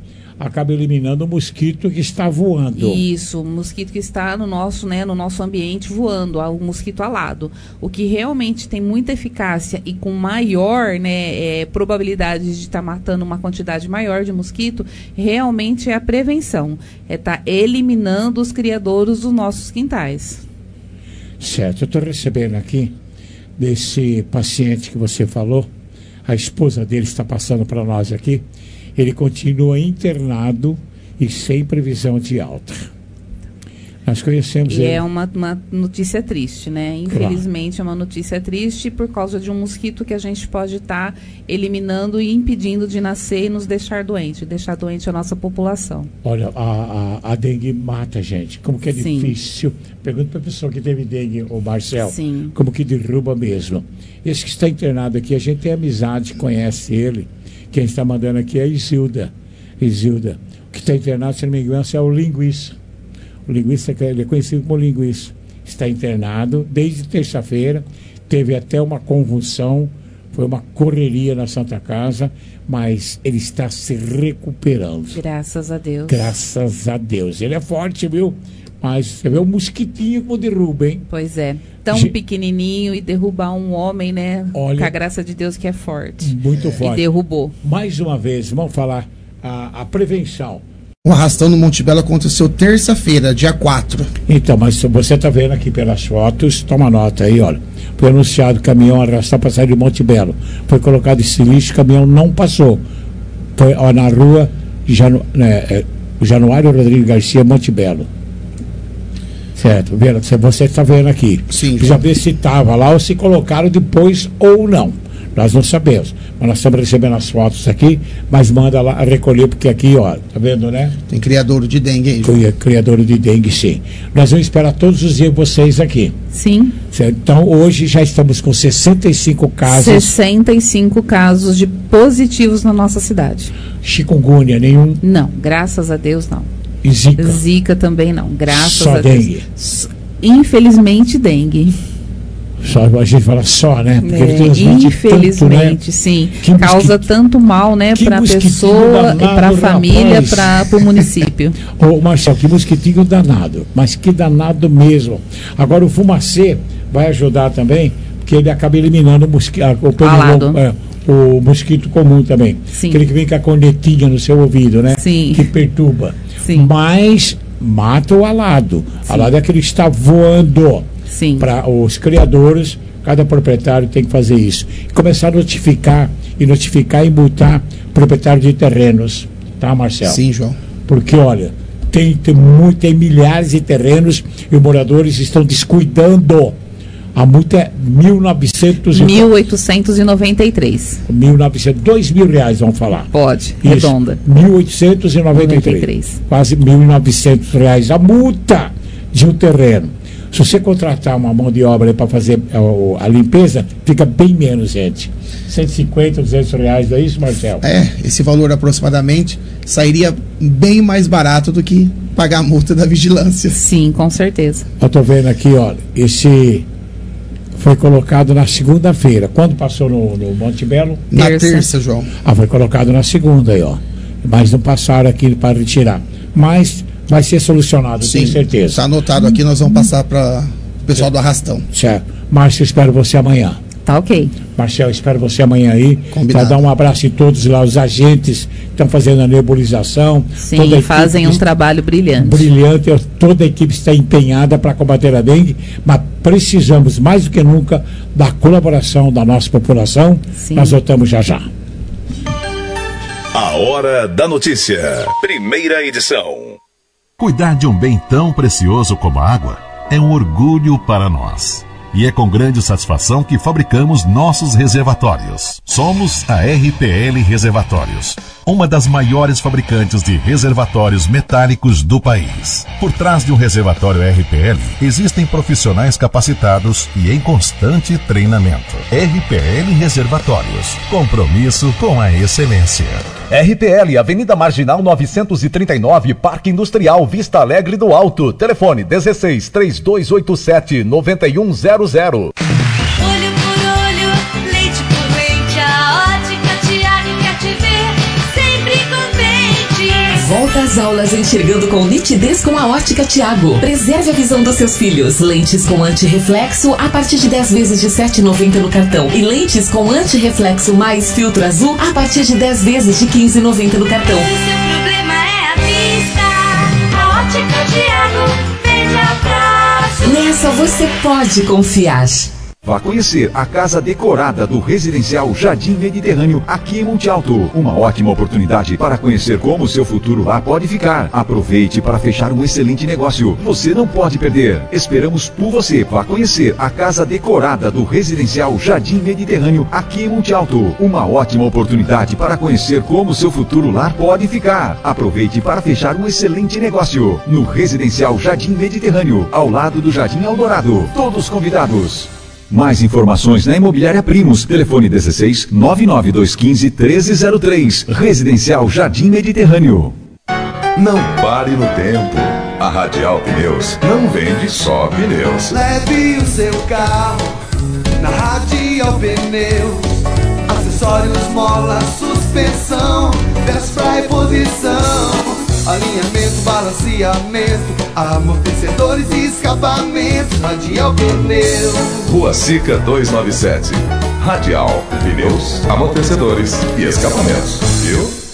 acaba eliminando o mosquito que está voando. Isso, o mosquito que está no nosso ambiente voando, o mosquito alado. O que realmente tem muita eficácia e com maior, né, probabilidade de estar matando uma quantidade maior de mosquito, realmente é a prevenção. É estar eliminando os criadouros dos nossos quintais. Certo, eu estou recebendo aqui desse paciente que você falou, a esposa dele está passando para nós aqui. Ele continua internado e sem previsão de alta. Nós conhecemos ele. E é uma notícia triste, né? Infelizmente é uma notícia triste por causa de um mosquito que a gente pode estar eliminando e impedindo de nascer e nos deixar doente a nossa população. Olha, a dengue mata a gente. Como que é difícil. Pergunta para a pessoa que teve dengue, o Marcel. Sim. Como que derruba mesmo. Esse que está internado aqui, a gente tem amizade, conhece ele. Quem está mandando aqui é a Isilda. O que está internado, se não me engano, é o linguiça. O linguiça, ele é conhecido como linguiça. Está internado desde terça-feira. Teve até uma convulsão. Foi uma correria na Santa Casa. Mas ele está se recuperando. Graças a Deus. Graças a Deus. Ele é forte, viu? Mas você vê o mosquitinho como derruba, hein? Pois é. Tão pequenininho e derrubar um homem, né? Olha, com a graça de Deus que é forte. Muito forte. E derrubou. Mais uma vez, vamos falar a prevenção. O arrastão no Monte Belo aconteceu terça-feira, dia 4. Então, mas você está vendo aqui pelas fotos, toma nota aí, olha. Foi anunciado caminhão arrastar para sair de Monte Belo. Foi colocado esse lixo, o caminhão não passou. Foi na rua Januário Rodrigues Garcia, Monte Belo. Certo, você está vendo aqui. Sim. Já vê se estava lá ou se colocaram depois ou não. Nós não sabemos. Mas nós estamos recebendo as fotos aqui, mas manda lá recolher, porque aqui, ó, tá vendo, né? Tem criadouro de dengue aí. Criadouro de dengue, sim. Nós vamos esperar todos os dias vocês aqui. Sim. Certo? Então, hoje já estamos com 65 casos. 65 casos de positivos na nossa cidade. Chikungunya, nenhum? Não, graças a Deus não. E Zika? Zika também não, graças só a Deus. Dengue. Infelizmente, dengue. Só a gente fala só, né? Porque ele transmite infelizmente, tanto, né? sim. Causa tanto mal, né? Para a pessoa, para a família, para o município. Ô, Marcelo, que mosquitinho danado. Mas que danado mesmo. Agora o fumacê vai ajudar também, porque ele acaba eliminando o mosquito comum também. Sim. Aquele que vem com a cornetinha no seu ouvido, né? Sim. Que perturba. Sim. Mas mata o alado. O alado é aquele que está voando. Sim. Para os criadores, cada proprietário tem que fazer isso. E começar a notificar e multar proprietário de terrenos. Tá, Marcelo? Sim, João. Porque, olha, tem milhares de terrenos e os moradores estão descuidando. A multa é 1.893. 2.000 reais, vamos falar. Pode, redonda. 1.893. Quase 1.900 reais a multa de um terreno. Se você contratar uma mão de obra para fazer a limpeza, fica bem menos, gente. 150, 200 reais, não é isso, Marcelo? Esse valor aproximadamente sairia bem mais barato do que pagar a multa da vigilância. Sim, com certeza. Eu estou vendo aqui, olha, esse foi colocado na segunda-feira. Quando passou no Monte Belo? Na terça, João. Foi colocado na segunda aí, ó. Mas não passaram aqui para retirar. Mas vai ser solucionado, tenho certeza. Está anotado aqui, nós vamos passar para o pessoal do Arrastão. Certo. Márcio, espero você amanhã. Tá ok. Marcel, espero você amanhã aí. Para dar um abraço em todos lá, os agentes que estão fazendo a nebulização. Sim, fazem um trabalho brilhante. Brilhante, toda a equipe está empenhada para combater a dengue, mas precisamos mais do que nunca da colaboração da nossa população. Sim. Nós voltamos já já. A Hora da Notícia, primeira edição. Cuidar de um bem tão precioso como a água é um orgulho para nós. E é com grande satisfação que fabricamos nossos reservatórios. Somos a RPL Reservatórios, uma das maiores fabricantes de reservatórios metálicos do país. Por trás de um reservatório RPL, existem profissionais capacitados e em constante treinamento. RPL Reservatórios, compromisso com a excelência. RPL, Avenida Marginal 939, Parque Industrial Vista Alegre do Alto. Telefone 16-3287-9100. Olho por olho, leite por leite, a Ótica Tiago quer te ver sempre contente. Volta às aulas enxergando com nitidez com a Ótica Thiago. Preserve a visão dos seus filhos. Lentes com antirreflexo a partir de 10 vezes de R$ 7,90 no cartão. E lentes com antirreflexo mais filtro azul a partir de 10 vezes de R$ 15,90 no cartão. Seu problema é a vista. A Ótica Thiago vende a prazo. Nessa você pode confiar. Vá conhecer a casa decorada do Residencial Jardim Mediterrâneo aqui em Monte Alto. Uma ótima oportunidade para conhecer como o seu futuro lá pode ficar. Aproveite para fechar um excelente negócio. Você não pode perder. Esperamos por você. Vá conhecer a casa decorada do Residencial Jardim Mediterrâneo aqui em Monte Alto. Uma ótima oportunidade para conhecer como o seu futuro lá pode ficar. Aproveite para fechar um excelente negócio no Residencial Jardim Mediterrâneo, ao lado do Jardim Eldorado. Todos convidados. Mais informações na Imobiliária Primos. Telefone 16 99215 1303. Residencial Jardim Mediterrâneo. Não pare no tempo. A Radial Pneus não vende só pneus. Leve o seu carro na Radial Pneus. Acessórios, mola, suspensão, peças pra reposição, alinhamento, balanceamento, amortecedores e escapamentos. Radial Pneus. Rua Sica 297. Radial Pneus, amortecedores e escapamentos. Viu?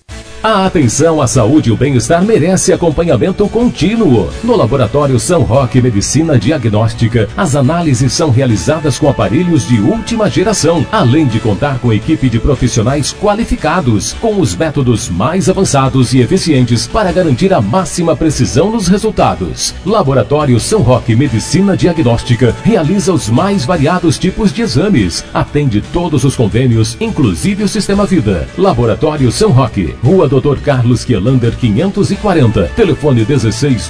A atenção à saúde e o bem-estar merece acompanhamento contínuo. No Laboratório São Roque Medicina Diagnóstica, as análises são realizadas com aparelhos de última geração, além de contar com equipe de profissionais qualificados, com os métodos mais avançados e eficientes para garantir a máxima precisão nos resultados. Laboratório São Roque Medicina Diagnóstica realiza os mais variados tipos de exames, atende todos os convênios, inclusive o Sistema Vida. Laboratório São Roque, Rua Dr. Carlos Kielander 540, telefone 16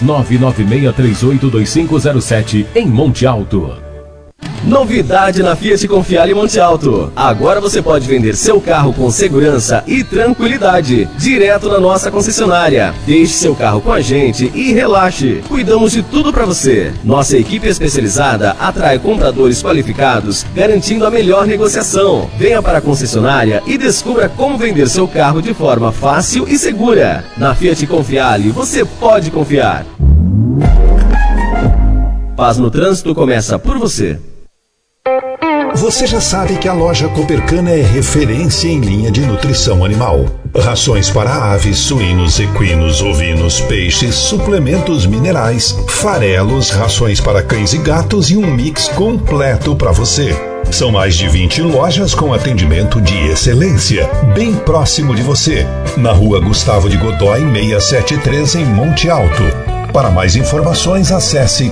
996382507, em Monte Alto. Novidade na Fiat Confiale Monte Alto. Agora você pode vender seu carro com segurança e tranquilidade, direto na nossa concessionária. Deixe seu carro com a gente e relaxe. Cuidamos de tudo para você. Nossa equipe especializada atrai compradores qualificados, garantindo a melhor negociação. Venha para a concessionária e descubra como vender seu carro de forma fácil e segura. Na Fiat Confiale você pode confiar. Paz no Trânsito começa por você. Você já sabe que a loja Coopercana é referência em linha de nutrição animal. Rações para aves, suínos, equinos, ovinos, peixes, suplementos minerais, farelos, rações para cães e gatos e um mix completo para você. São mais de 20 lojas com atendimento de excelência, bem próximo de você. Na rua Gustavo de Godoy, 673, em Monte Alto. Para mais informações, acesse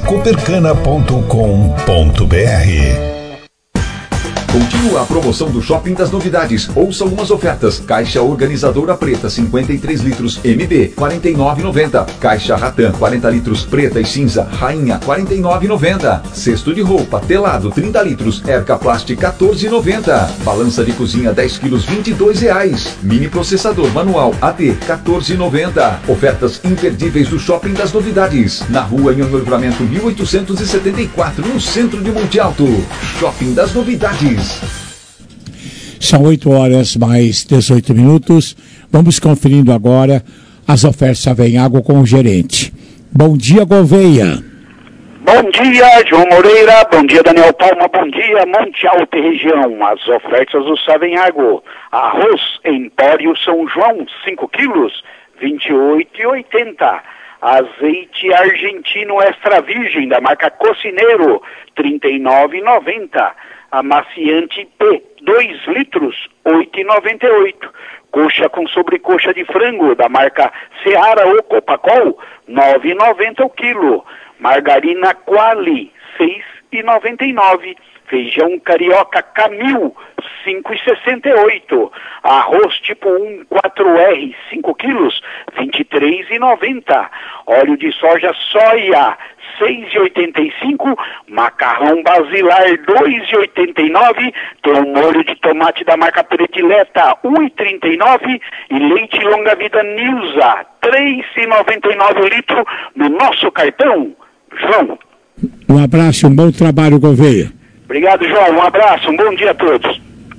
coopercana.com.br. Continua a promoção do Shopping das Novidades. Ouça algumas ofertas. Caixa organizadora preta 53 litros MB 49,90. Caixa Ratan 40 litros preta e cinza Rainha 49,90. Cesto de roupa telado 30 litros Erca Plast 14,90. Balança de cozinha 10 quilos R$22. Mini processador manual AT 14,90. Ofertas imperdíveis do Shopping das Novidades. Na rua Anhonho Livramento 1874, no centro de Monte Alto. Shopping das Novidades. São 8 horas mais 18 minutos. Vamos conferindo agora as ofertas Savenhago com o gerente. Bom dia, Gouveia. Bom dia, João Moreira. Bom dia, Daniel Palma. Bom dia, Monte Alto e região. As ofertas do Savenhago. Arroz Empório São João, 5 quilos, R$28,80. Azeite argentino extra virgem da marca Cocineiro, R$39,90. Amaciante P, 2 litros, R$8,98. Coxa com sobrecoxa de frango da marca Seara ou Copacol, R$9,90 o quilo. Margarina Quali, R$6,99. Feijão carioca Camil, R$5,68. Arroz tipo 1 4R, 5 quilos, R$23,90. Óleo de soja soia, R$6,85. Macarrão basilar, R$2,89. Tem um molho de tomate da marca Predileta, R$1,39. E leite longa vida Nilza, R$3,99 o litro no nosso cartão. João. Um abraço, um bom trabalho, Gouveia. Obrigado, João. Um abraço, um bom dia a todos.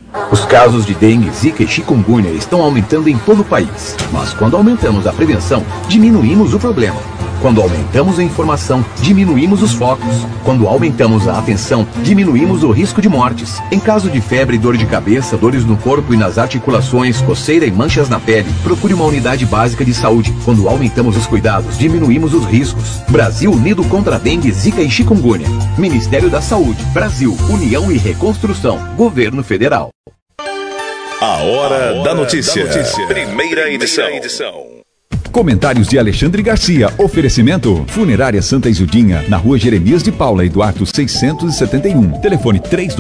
Os casos de dengue, zika e chikungunya estão aumentando em todo o país. Mas quando aumentamos a prevenção, diminuímos o problema. Quando aumentamos a informação, diminuímos os focos. Quando aumentamos a atenção, diminuímos o risco de mortes. Em caso de febre, dor de cabeça, dores no corpo e nas articulações, coceira e manchas na pele, procure uma unidade básica de saúde. Quando aumentamos os cuidados, diminuímos os riscos. Brasil Unido contra a dengue, zika e chikungunya. Ministério da Saúde, Brasil, União e Reconstrução, Governo Federal. A Hora da Notícia. Primeira edição. Comentários de Alexandre Garcia. Oferecimento: Funerária Santa Isildinha, na Rua Jeremias de Paula e Duarte 671. Telefone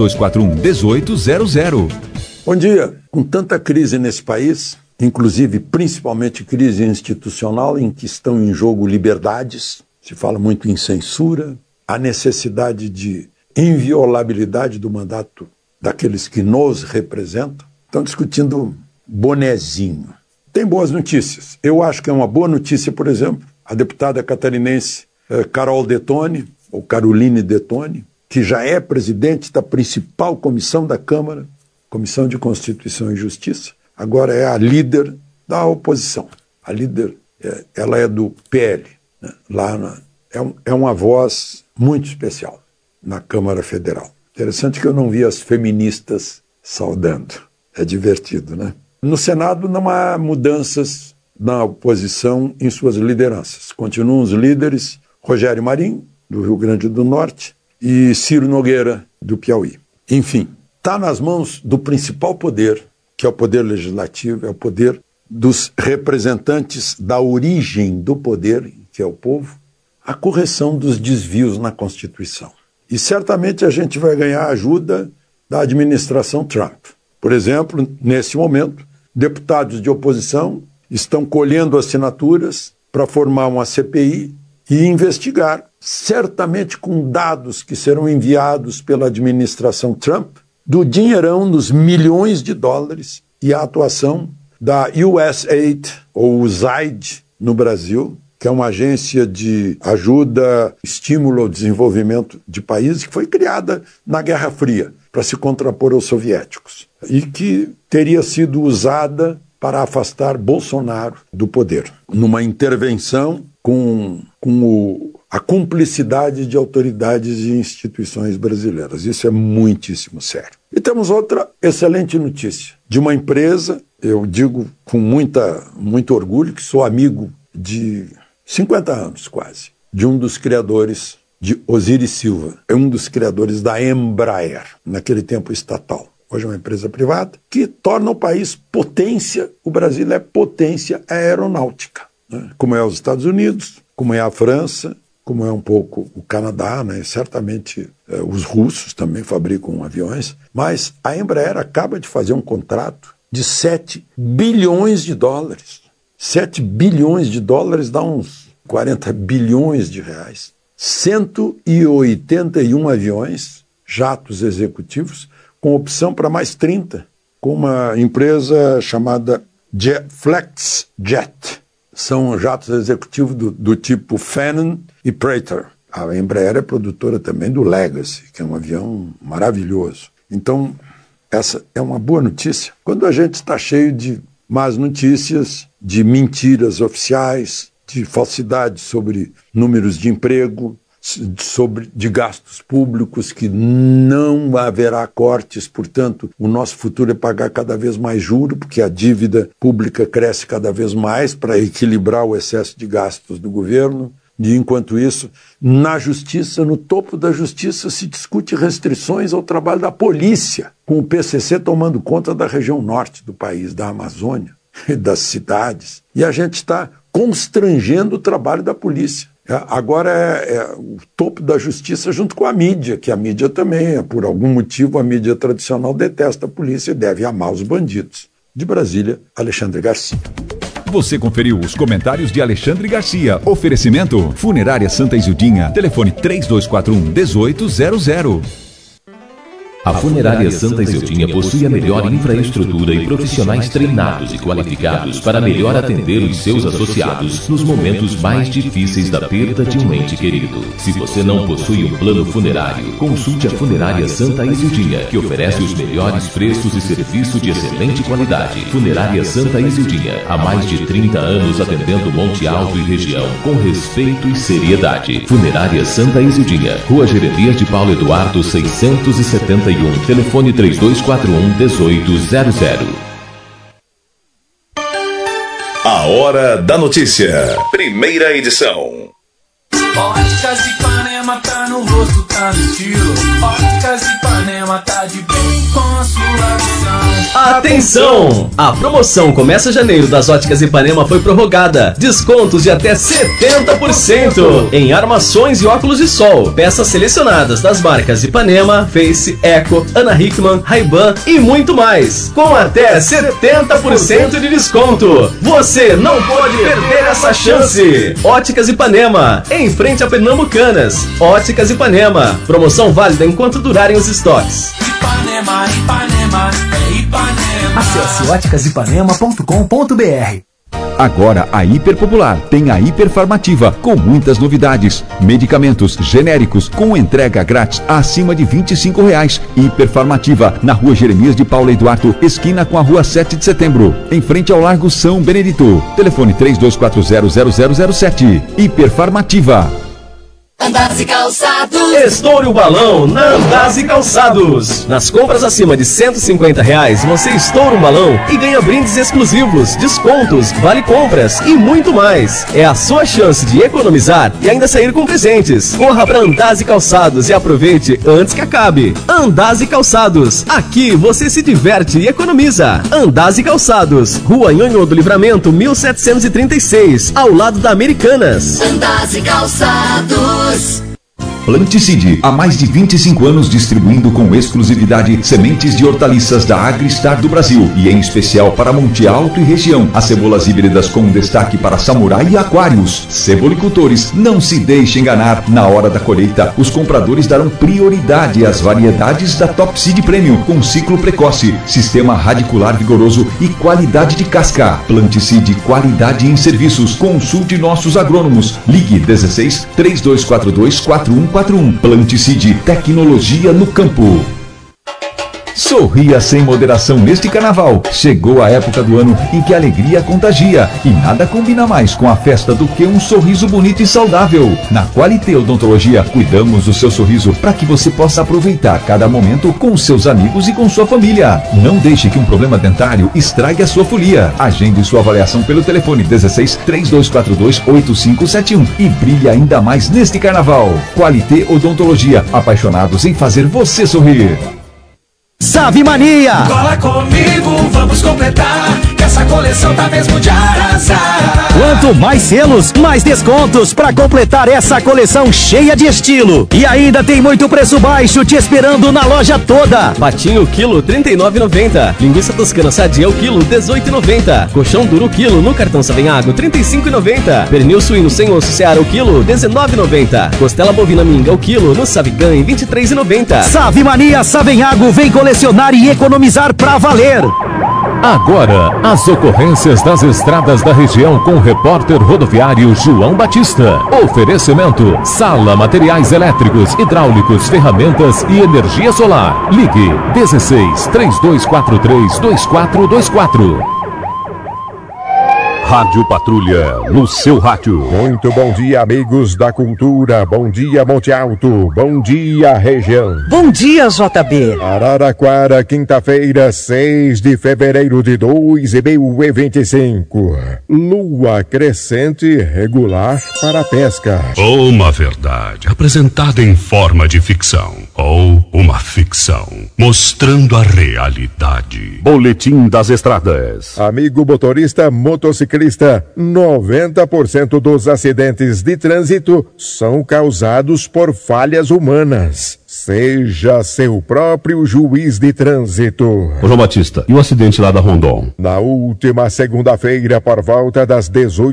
3241-1800. Bom dia. Com tanta crise nesse país, inclusive principalmente crise institucional, em que estão em jogo liberdades, se fala muito em censura, a necessidade de inviolabilidade do mandato daqueles que nos representam, estão discutindo bonezinho. Tem boas notícias. Eu acho que é uma boa notícia, por exemplo, a deputada catarinense Carol Detone, ou Caroline Detone, que já é presidente da principal comissão da Câmara, Comissão de Constituição e Justiça, agora é a líder da oposição. A líder, ela é do PL, né? É uma voz muito especial na Câmara Federal. Interessante que eu não vi as feministas saudando. É divertido, né? No Senado não há mudanças na oposição em suas lideranças. Continuam os líderes Rogério Marinho, do Rio Grande do Norte, e Ciro Nogueira, do Piauí. Enfim, está nas mãos do principal poder, que é o poder legislativo, é o poder dos representantes da origem do poder, que é o povo, a correção dos desvios na Constituição. E certamente a gente vai ganhar a ajuda da administração Trump. Por exemplo, nesse momento, deputados de oposição estão colhendo assinaturas para formar uma CPI e investigar, certamente com dados que serão enviados pela administração Trump, do dinheirão nos milhões de dólares e a atuação da USAID, ou USAID, no Brasil, que é uma agência de ajuda, estímulo ao desenvolvimento de países, que foi criada na Guerra Fria para se contrapor aos soviéticos e que teria sido usada para afastar Bolsonaro do poder, numa intervenção com a cumplicidade de autoridades e instituições brasileiras. Isso é muitíssimo sério. E temos outra excelente notícia de uma empresa, eu digo com muito orgulho, que sou amigo de 50 anos quase, de um dos criadores de Osiris Silva, é um dos criadores da Embraer, naquele tempo estatal. Hoje é uma empresa privada que torna o país potência. O Brasil é potência aeronáutica, né? Como é os Estados Unidos, como é a França, como é um pouco o Canadá, né? Certamente os russos também fabricam aviões, mas a Embraer acaba de fazer um contrato de 7 bilhões de dólares. 7 bilhões de dólares dá uns 40 bilhões de reais. 181 aviões, jatos executivos, com opção para mais 30, com uma empresa chamada FlexJet. São jatos executivos do tipo Phenom e Praetor. A Embraer é produtora também do Legacy, que é um avião maravilhoso. Então, essa é uma boa notícia. Quando a gente está cheio de más notícias, de mentiras oficiais, de falsidade sobre números de emprego, de gastos públicos, que não haverá cortes, portanto, o nosso futuro é pagar cada vez mais juro, porque a dívida pública cresce cada vez mais para equilibrar o excesso de gastos do governo. E, enquanto isso, na justiça, no topo da justiça, se discute restrições ao trabalho da polícia, com o PCC tomando conta da região norte do país, da Amazônia e das cidades. E a gente está constrangendo o trabalho da polícia. Agora é o topo da justiça junto com a mídia, que a mídia também, por algum motivo, a mídia tradicional detesta a polícia e deve amar os bandidos. De Brasília, Alexandre Garcia. Você conferiu os comentários de Alexandre Garcia. Oferecimento: Funerária Santa Isildinha. Telefone 3241-1800. A Funerária Santa Iseldinha possui a melhor infraestrutura e profissionais treinados e qualificados para melhor atender os seus associados nos momentos mais difíceis da perda de um ente querido. Se você não possui um plano funerário, consulte a Funerária Santa Iseldinha, que oferece os melhores preços e serviço de excelente qualidade. Funerária Santa Iseldinha, há mais de 30 anos atendendo Monte Alto e região, com respeito e seriedade. Funerária Santa Iseldinha, Rua Jeremias de Paulo Eduardo 671, telefone 3241-1800. A Hora da Notícia, primeira edição. Óticas Ipanema tá no rosto, tá no estilo. Óticas Ipanema tá de bem com a sua visão. Atenção! A promoção Começa Janeiro das Óticas Ipanema foi prorrogada. Descontos de até 70% em armações e óculos de sol. Peças selecionadas das marcas Ipanema, Face, Eco, Ana Hickman, Ray-Ban e muito mais. Com até 70% de desconto. Você não pode perder essa chance. Óticas Ipanema, em frente a Pernambucanas. Óticas Ipanema. Promoção válida enquanto durarem os estoques. Ipanema, Ipanema, é Ipanema. Acesse óticasipanema.com.br. Agora a Hiperpopular tem a Hiperfarmativa, com muitas novidades. Medicamentos genéricos com entrega grátis acima de R$25. Hiperfarmativa, na Rua Jeremias de Paulo Eduardo, esquina com a Rua 7 de Setembro, em frente ao Largo São Benedito. Telefone 32400007. Hiperfarmativa. Andares e Calçados. Estoure o balão na Andares e Calçados. Nas compras acima de R$150, você estoura um balão e ganha brindes exclusivos, descontos, vale compras e muito mais. É a sua chance de economizar e ainda sair com presentes. Corra para Andares e Calçados e aproveite antes que acabe. Andares e Calçados. Aqui você se diverte e economiza. Andares e Calçados. Rua Nhonhô do Livramento, 1736, ao lado da Americanas. Andares e Calçados. Planticide, há mais de 25 anos distribuindo com exclusividade sementes de hortaliças da Agristar do Brasil e em especial para Monte Alto e região. As cebolas híbridas com destaque para samurai e aquários. Cebolicultores, não se deixe enganar. Na hora da colheita, os compradores darão prioridade às variedades da Top Seed Premium com ciclo precoce, sistema radicular vigoroso e qualidade de casca. Planticide, qualidade em serviços. Consulte nossos agrônomos. Ligue 16 3242 4141. Planticide, tecnologia no campo. Sorria sem moderação neste carnaval. Chegou a época do ano em que a alegria contagia e nada combina mais com a festa do que um sorriso bonito e saudável. Na Qualité Odontologia, cuidamos do seu sorriso para que você possa aproveitar cada momento com seus amigos e com sua família. Não deixe que um problema dentário estrague a sua folia. Agende sua avaliação pelo telefone 16 3242 8571 e brilhe ainda mais neste carnaval. Qualité Odontologia, apaixonados em fazer você sorrir. Save Mania! Cola comigo, vamos completar, que essa coleção tá mesmo de arrasar. Quanto mais selos, mais descontos para completar essa coleção cheia de estilo. E ainda tem muito preço baixo te esperando na loja toda. Patinho quilo R$ 39,90. Linguiça toscana sadia o quilo R$ 18,90. Colchão duro quilo no cartão Savenhago R$ 35,90. Pernil suíno sem osso Seara o quilo R$ 19,90. Costela bovina minga o quilo no Savigan R$ 23,90. Save Mania Savenhago, vem colecionar e economizar pra valer. Agora, as ocorrências das estradas da região com o repórter rodoviário João Batista. Oferecimento: Sala Materiais Elétricos, Hidráulicos, Ferramentas e Energia Solar. Ligue 16 3243 2424. Rádio Patrulha, no seu rádio. Muito bom dia, amigos da cultura. Bom dia, Monte Alto. Bom dia, região. Bom dia, JB. Araraquara, quinta-feira, 6 de fevereiro de 2025. Lua crescente regular para a pesca. Uma verdade apresentada em forma de ficção. Ou uma ficção mostrando a realidade. Boletim das estradas. Amigo motorista, motociclista, 90% dos acidentes de trânsito são causados por falhas humanas. Seja seu próprio juiz de trânsito. Ô João Batista, e o acidente lá da Rondon? Na última segunda-feira, por volta das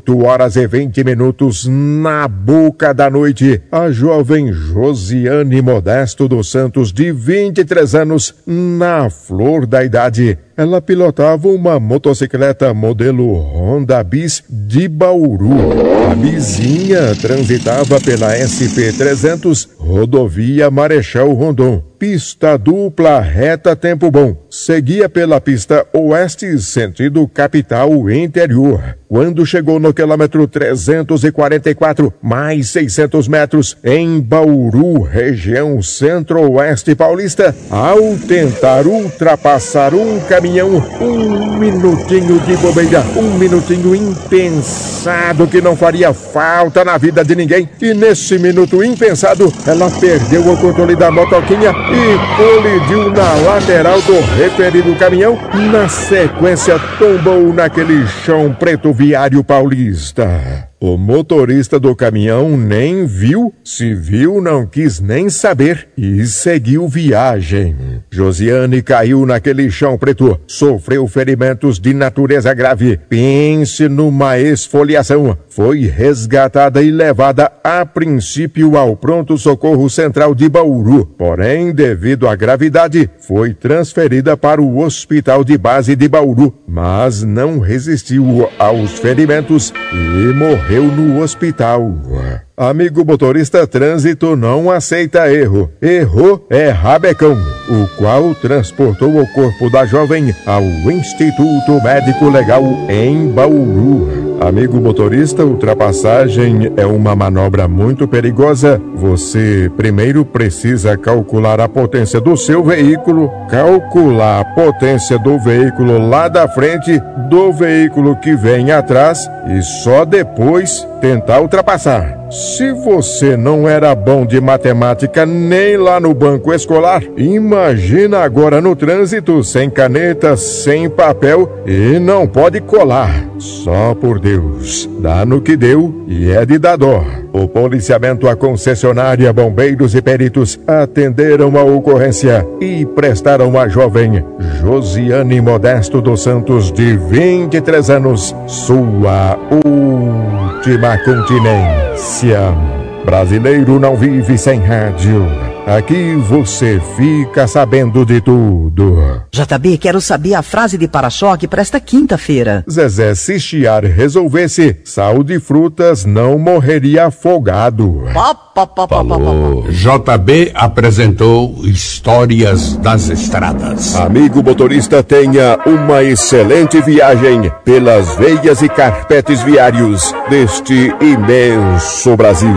18h20, na boca da noite, a jovem Josiane Modesto dos Santos, de 23 anos, na flor da idade, ela pilotava uma motocicleta modelo Honda Bis de Bauru. A Bizinha transitava pela SP-300, rodovia Marechal Rondon. Pista dupla reta tempo bom. Seguia pela pista oeste, sentido capital interior. Quando chegou no quilômetro 344, mais 600 metros, em Bauru, região centro-oeste paulista, ao tentar ultrapassar um caminhão, um minutinho de bobeira, um minutinho impensado que não faria falta na vida de ninguém. E nesse minuto impensado, ela perdeu o controle da motoquinha e colidiu na lateral do referido caminhão. Na sequência, tombou naquele chão preto viário paulista. O motorista do caminhão nem viu, se viu não quis nem saber e seguiu viagem. Josiane caiu naquele chão preto, sofreu ferimentos de natureza grave. Pense numa esfoliação. Foi resgatada e levada a princípio ao pronto-socorro central de Bauru. Porém, devido à gravidade, foi transferida para o hospital de base de Bauru, mas não resistiu aos ferimentos e morreu no hospital. Amigo motorista, trânsito não aceita erro. Errou é rabecão, o qual transportou o corpo da jovem ao Instituto Médico Legal em Bauru. Amigo motorista, ultrapassagem é uma manobra muito perigosa. Você primeiro precisa calcular a potência do seu veículo, calcular a potência do veículo lá da frente, do veículo que vem atrás e só depois tentar ultrapassar. Se você não era bom de matemática nem lá no banco escolar, imagina agora no trânsito, sem caneta, sem papel e não pode colar. Só por Deus, dá no que deu e é de dar dó. O policiamento, a concessionária, bombeiros e peritos atenderam a ocorrência e prestaram à jovem Josiane Modesto dos Santos, de 23 anos, sua última continência. Brasileiro não vive sem rádio. Aqui você fica sabendo de tudo. JB, quero saber a frase de para-choque para esta quinta-feira. Zezé, se chiar resolvesse, Sal de Frutas não morreria afogado. Falou. JB apresentou Histórias das Estradas. Amigo motorista, tenha uma excelente viagem pelas veias e carpetes viários deste imenso Brasil.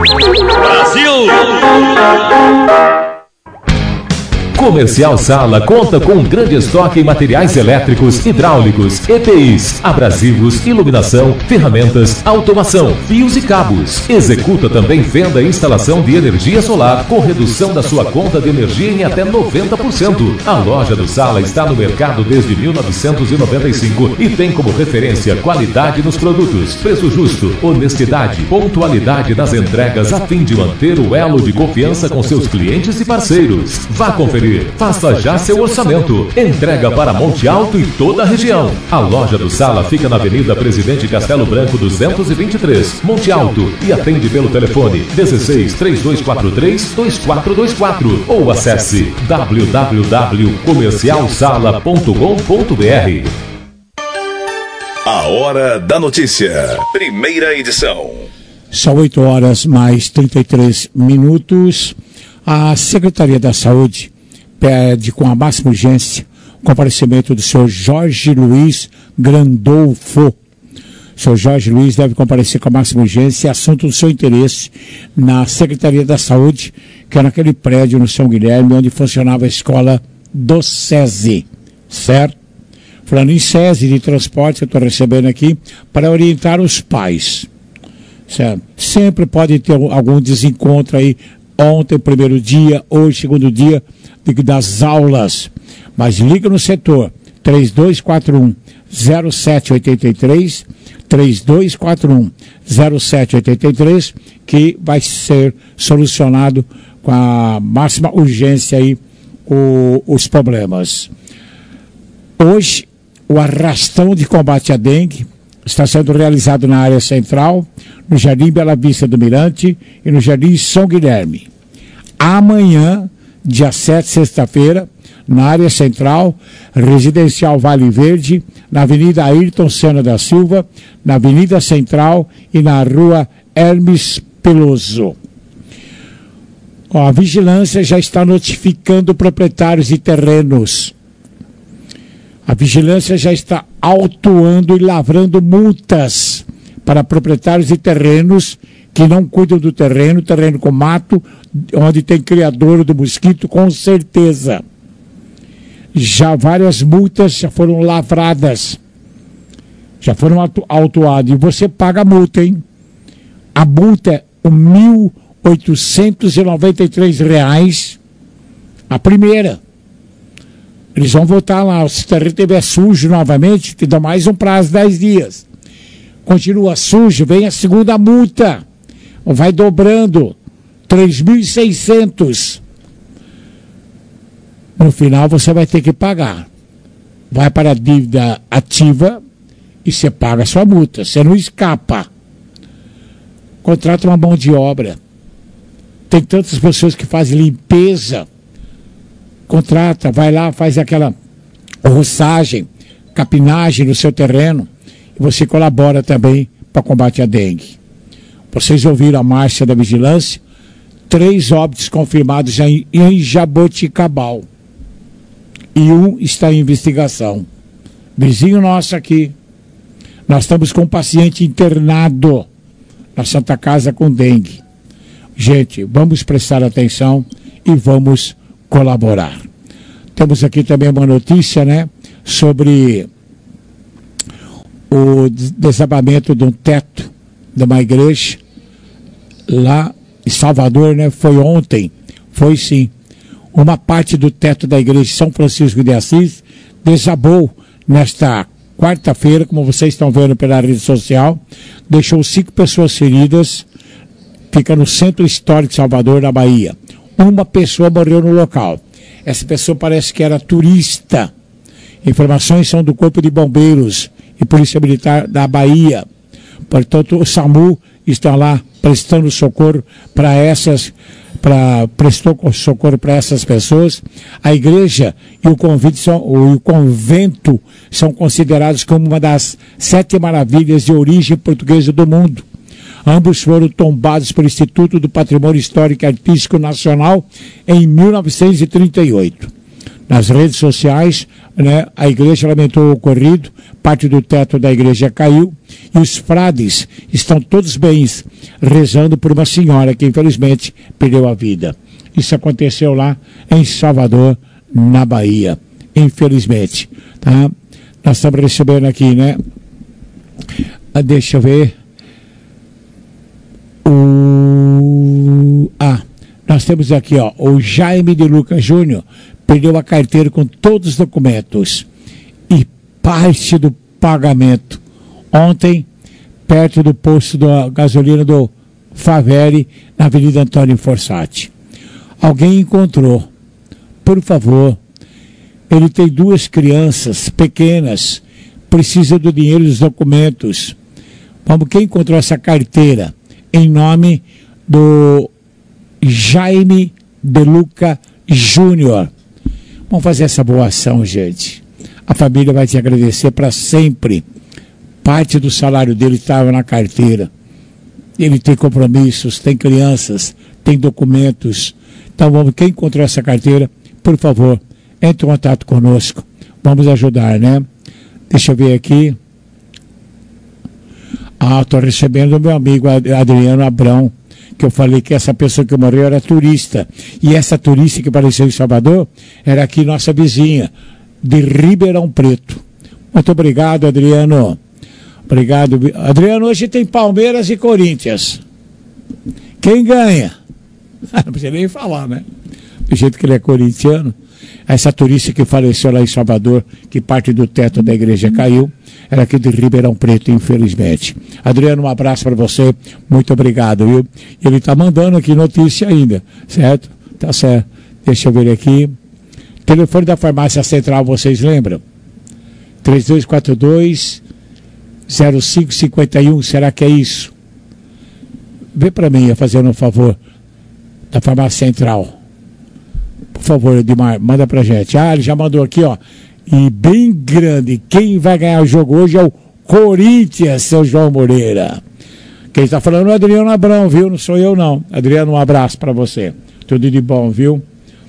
Comercial Sala conta com um grande estoque em materiais elétricos, hidráulicos, EPIs, abrasivos, iluminação, ferramentas, automação, fios e cabos. Executa também venda e instalação de energia solar com redução da sua conta de energia em até 90%. A loja do Sala está no mercado desde 1995 e tem como referência qualidade nos produtos, preço justo, honestidade, pontualidade nas entregas a fim de manter o elo de confiança com seus clientes e parceiros. Vá conferir. Faça já seu orçamento. Entrega para Monte Alto e toda a região. A loja do Sala fica na Avenida Presidente Castelo Branco 223, Monte Alto, e atende pelo telefone 16 3243 2424 ou acesse www.comercialsala.com.br. A Hora da Notícia, primeira edição. São 8 horas mais 33 minutos. A Secretaria da Saúde pede com a máxima urgência o comparecimento do senhor Jorge Luiz Grandolfo. O senhor Jorge Luiz deve comparecer com a máxima urgência, assunto do seu interesse, na Secretaria da Saúde, que é naquele prédio no São Guilherme, onde funcionava a escola do SESI, certo? Falando em SESI de transporte, eu estou recebendo aqui, para orientar os pais, certo? Sempre pode ter algum desencontro aí, ontem o primeiro dia, hoje o segundo dia das aulas, mas liga no setor 3241-0783, 3241-0783, que vai ser solucionado com a máxima urgência aí os problemas. Hoje, o arrastão de combate à dengue está sendo realizado na área central, no Jardim Bela Vista do Mirante e no Jardim São Guilherme. Amanhã, dia 7, sexta-feira, na área central, Residencial Vale Verde, na Avenida Ayrton Senna da Silva, na Avenida Central e na Rua Hermes Peloso. A vigilância já está notificando proprietários de terrenos. A vigilância já está autuando e lavrando multas para proprietários de terrenos que não cuidam do terreno com mato, onde tem criadouro do mosquito, com certeza. Já várias multas já foram lavradas, já foram autuadas, e você paga a multa, hein? A multa é R$ 1.893, a primeira. Eles vão voltar lá, se o terreno estiver sujo novamente, te dão mais um prazo, 10 dias. Continua sujo, vem a segunda multa, vai dobrando, 3.600. No final você vai ter que pagar. Vai para a dívida ativa e você paga a sua multa. Você não escapa. Contrata uma mão de obra. Tem tantas pessoas que fazem limpeza. Contrata, vai lá, faz aquela roçagem, capinagem no seu terreno. E você colabora também para combate à dengue. Vocês ouviram a marcha da vigilância? 3 óbitos confirmados em Jaboticabal. E 1 está em investigação. Vizinho nosso aqui. Nós estamos com um paciente internado na Santa Casa com dengue. Gente, vamos prestar atenção e vamos colaborar. Temos aqui também uma notícia, né, sobre o desabamento de um teto de uma igreja lá em Salvador, né? Foi ontem, foi sim. Uma parte do teto da igreja de São Francisco de Assis desabou nesta quarta-feira, como vocês estão vendo pela rede social, deixou 5 pessoas feridas, fica no Centro Histórico de Salvador, na Bahia. Uma pessoa morreu no local. Essa pessoa parece que era turista. Informações são do Corpo de Bombeiros e Polícia Militar da Bahia. Portanto, o SAMU está lá prestando socorro prestou socorro para essas pessoas. A igreja e o convento são considerados como uma das 7 maravilhas de origem portuguesa do mundo. Ambos foram tombados pelo Instituto do Patrimônio Histórico e Artístico Nacional em 1938. Nas redes sociais, né, a igreja lamentou o ocorrido, parte do teto da igreja caiu e os frades estão todos bens, rezando por uma senhora que infelizmente perdeu a vida. Isso aconteceu lá em Salvador, na Bahia, infelizmente. Tá? Nós estamos recebendo aqui, né? Deixa eu ver. Nós temos aqui, ó, o Jaime de Lucas Júnior perdeu a carteira com todos os documentos e parte do pagamento ontem, perto do posto da gasolina do Faveri, na Avenida Antônio Fossati. Alguém encontrou, por favor, ele tem 2 crianças pequenas, precisa do dinheiro e dos documentos. Vamos, quem encontrou essa carteira? Em nome do Jaime de Luca Júnior. Vamos fazer essa boa ação, gente. A família vai te agradecer para sempre. Parte do salário dele estava na carteira. Ele tem compromissos, tem crianças, tem documentos. Então, vamos, quem encontrou essa carteira, por favor, entre em contato conosco. Vamos ajudar, né? Deixa eu ver aqui. Estou recebendo o meu amigo Adriano Abrão, que eu falei que essa pessoa que morreu era turista. E essa turista que apareceu em Salvador era aqui nossa vizinha, de Ribeirão Preto. Muito obrigado, Adriano. Obrigado. Adriano, hoje tem Palmeiras e Corinthians. Quem ganha? Não precisa nem falar, né? Do jeito que ele é corintiano. Essa turista que faleceu lá em Salvador, que parte do teto da igreja caiu, era aqui de Ribeirão Preto, infelizmente. Adriano, um abraço para você, muito obrigado, viu? Ele está mandando aqui notícia ainda, certo? Tá certo. Deixa eu ver aqui. Telefone da farmácia central, vocês lembram? 3242-0551. Será que é isso? Vê para mim, fazendo um favor. Da farmácia central. Por favor, Edmar, manda pra gente. Ele já mandou aqui, ó. E bem grande. Quem vai ganhar o jogo hoje é o Corinthians, seu João Moreira. Quem está falando é o Adriano Abrão, viu? Não sou eu, não. Adriano, um abraço para você. Tudo de bom, viu?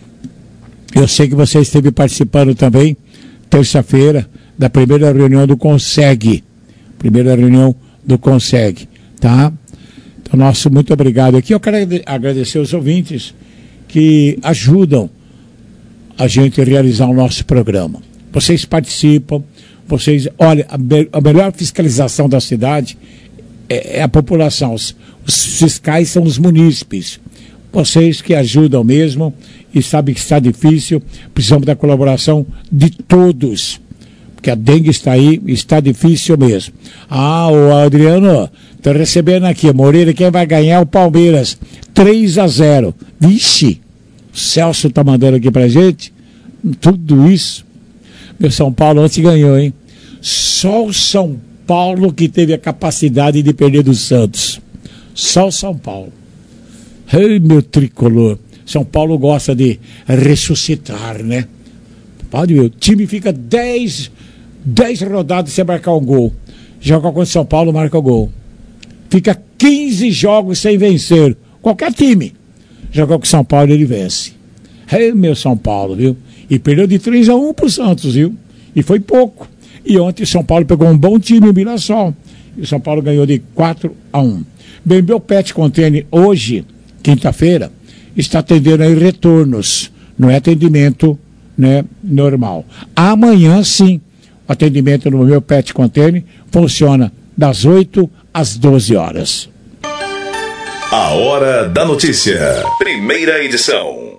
Eu sei que você esteve participando também, terça-feira, da primeira reunião do Consegue. Primeira reunião do Consegue, tá? Então, nosso muito obrigado aqui. Eu quero agradecer os ouvintes que ajudam a gente a realizar o nosso programa. Vocês participam, vocês... Olha, a melhor fiscalização da cidade é a população. Os fiscais são os munícipes. Vocês que ajudam mesmo e sabem que está difícil, precisamos da colaboração de todos. Porque a dengue está aí, está difícil mesmo. O Adriano, estou recebendo aqui, Moreira, quem vai ganhar é o Palmeiras, 3-0. Vixe, o Celso está mandando aqui pra gente, tudo isso. Meu São Paulo ontem ganhou, hein? Só o São Paulo que teve a capacidade de perder do Santos. Só o São Paulo. Ei, meu tricolor. São Paulo gosta de ressuscitar, né? Pode ver, o time fica 10 rodadas sem marcar um gol. Joga contra o São Paulo, marca o gol. Fica 15 jogos sem vencer. Qualquer time. Joga com o São Paulo, ele vence. Ei, meu São Paulo, viu? E perdeu de 3-1 pro Santos, viu? E foi pouco. E ontem o São Paulo pegou um bom time, o Mirassol. E o São Paulo ganhou de 4-1. Bem, meu Pet Container hoje, quinta-feira, está atendendo aí retornos. Não é atendimento, né, normal. Amanhã, sim, o atendimento no meu Pet Container funciona das 8 às 12 horas. A Hora da Notícia. Primeira edição.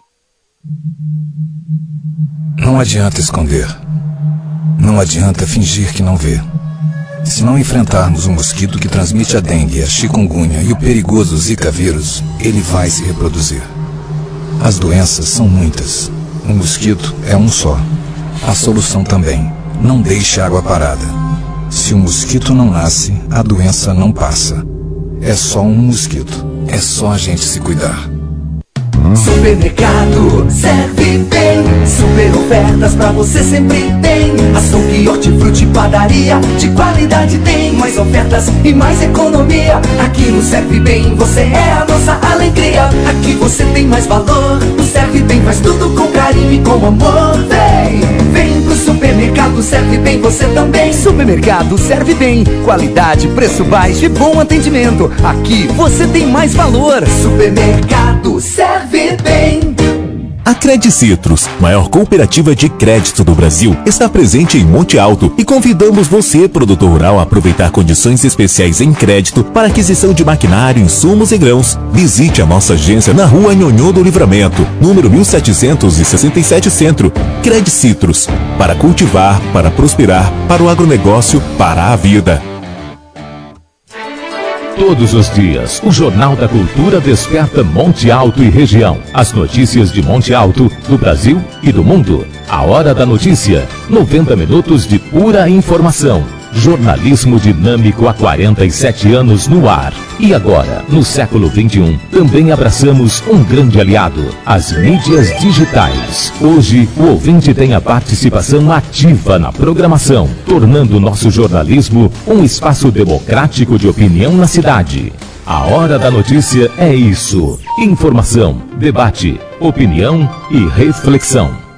Não adianta esconder. Não adianta fingir que não vê. Se não enfrentarmos um mosquito que transmite a dengue, a chikungunya e o perigoso Zika vírus, ele vai se reproduzir. As doenças são muitas. O mosquito é um só. A solução também. Não deixe água parada. Se o mosquito não nasce, a doença não passa. É só um mosquito. É só a gente se cuidar. Supermercado serve bem. Super ofertas pra você sempre tem. Açougue, hortifruti, padaria, de qualidade tem. Mais ofertas e mais economia. Aqui no Serve Bem você é a nossa alegria. Aqui você tem mais valor. No Serve Bem faz tudo com carinho e com amor. Vem pro supermercado Serve Bem você também. Supermercado Serve Bem. Qualidade, preço baixo e bom atendimento. Aqui você tem mais valor. Supermercado Serve Bem. A Credicitrus, maior cooperativa de crédito do Brasil, está presente em Monte Alto e convidamos você, produtor rural, a aproveitar condições especiais em crédito para aquisição de maquinário, insumos e grãos. Visite a nossa agência na Rua Nhonhô do Livramento, número 1767 Centro. Credicitrus, para cultivar, para prosperar, para o agronegócio, para a vida. Todos os dias, o Jornal da Cultura desperta Monte Alto e região. As notícias de Monte Alto, do Brasil e do mundo. A Hora da Notícia. 90 minutos de pura informação. Jornalismo dinâmico há 47 anos no ar. E agora, no século XXI, também abraçamos um grande aliado, as mídias digitais. Hoje, o ouvinte tem a participação ativa na programação, tornando o nosso jornalismo um espaço democrático de opinião na cidade. A Hora da Notícia é isso. Informação, debate, opinião e reflexão.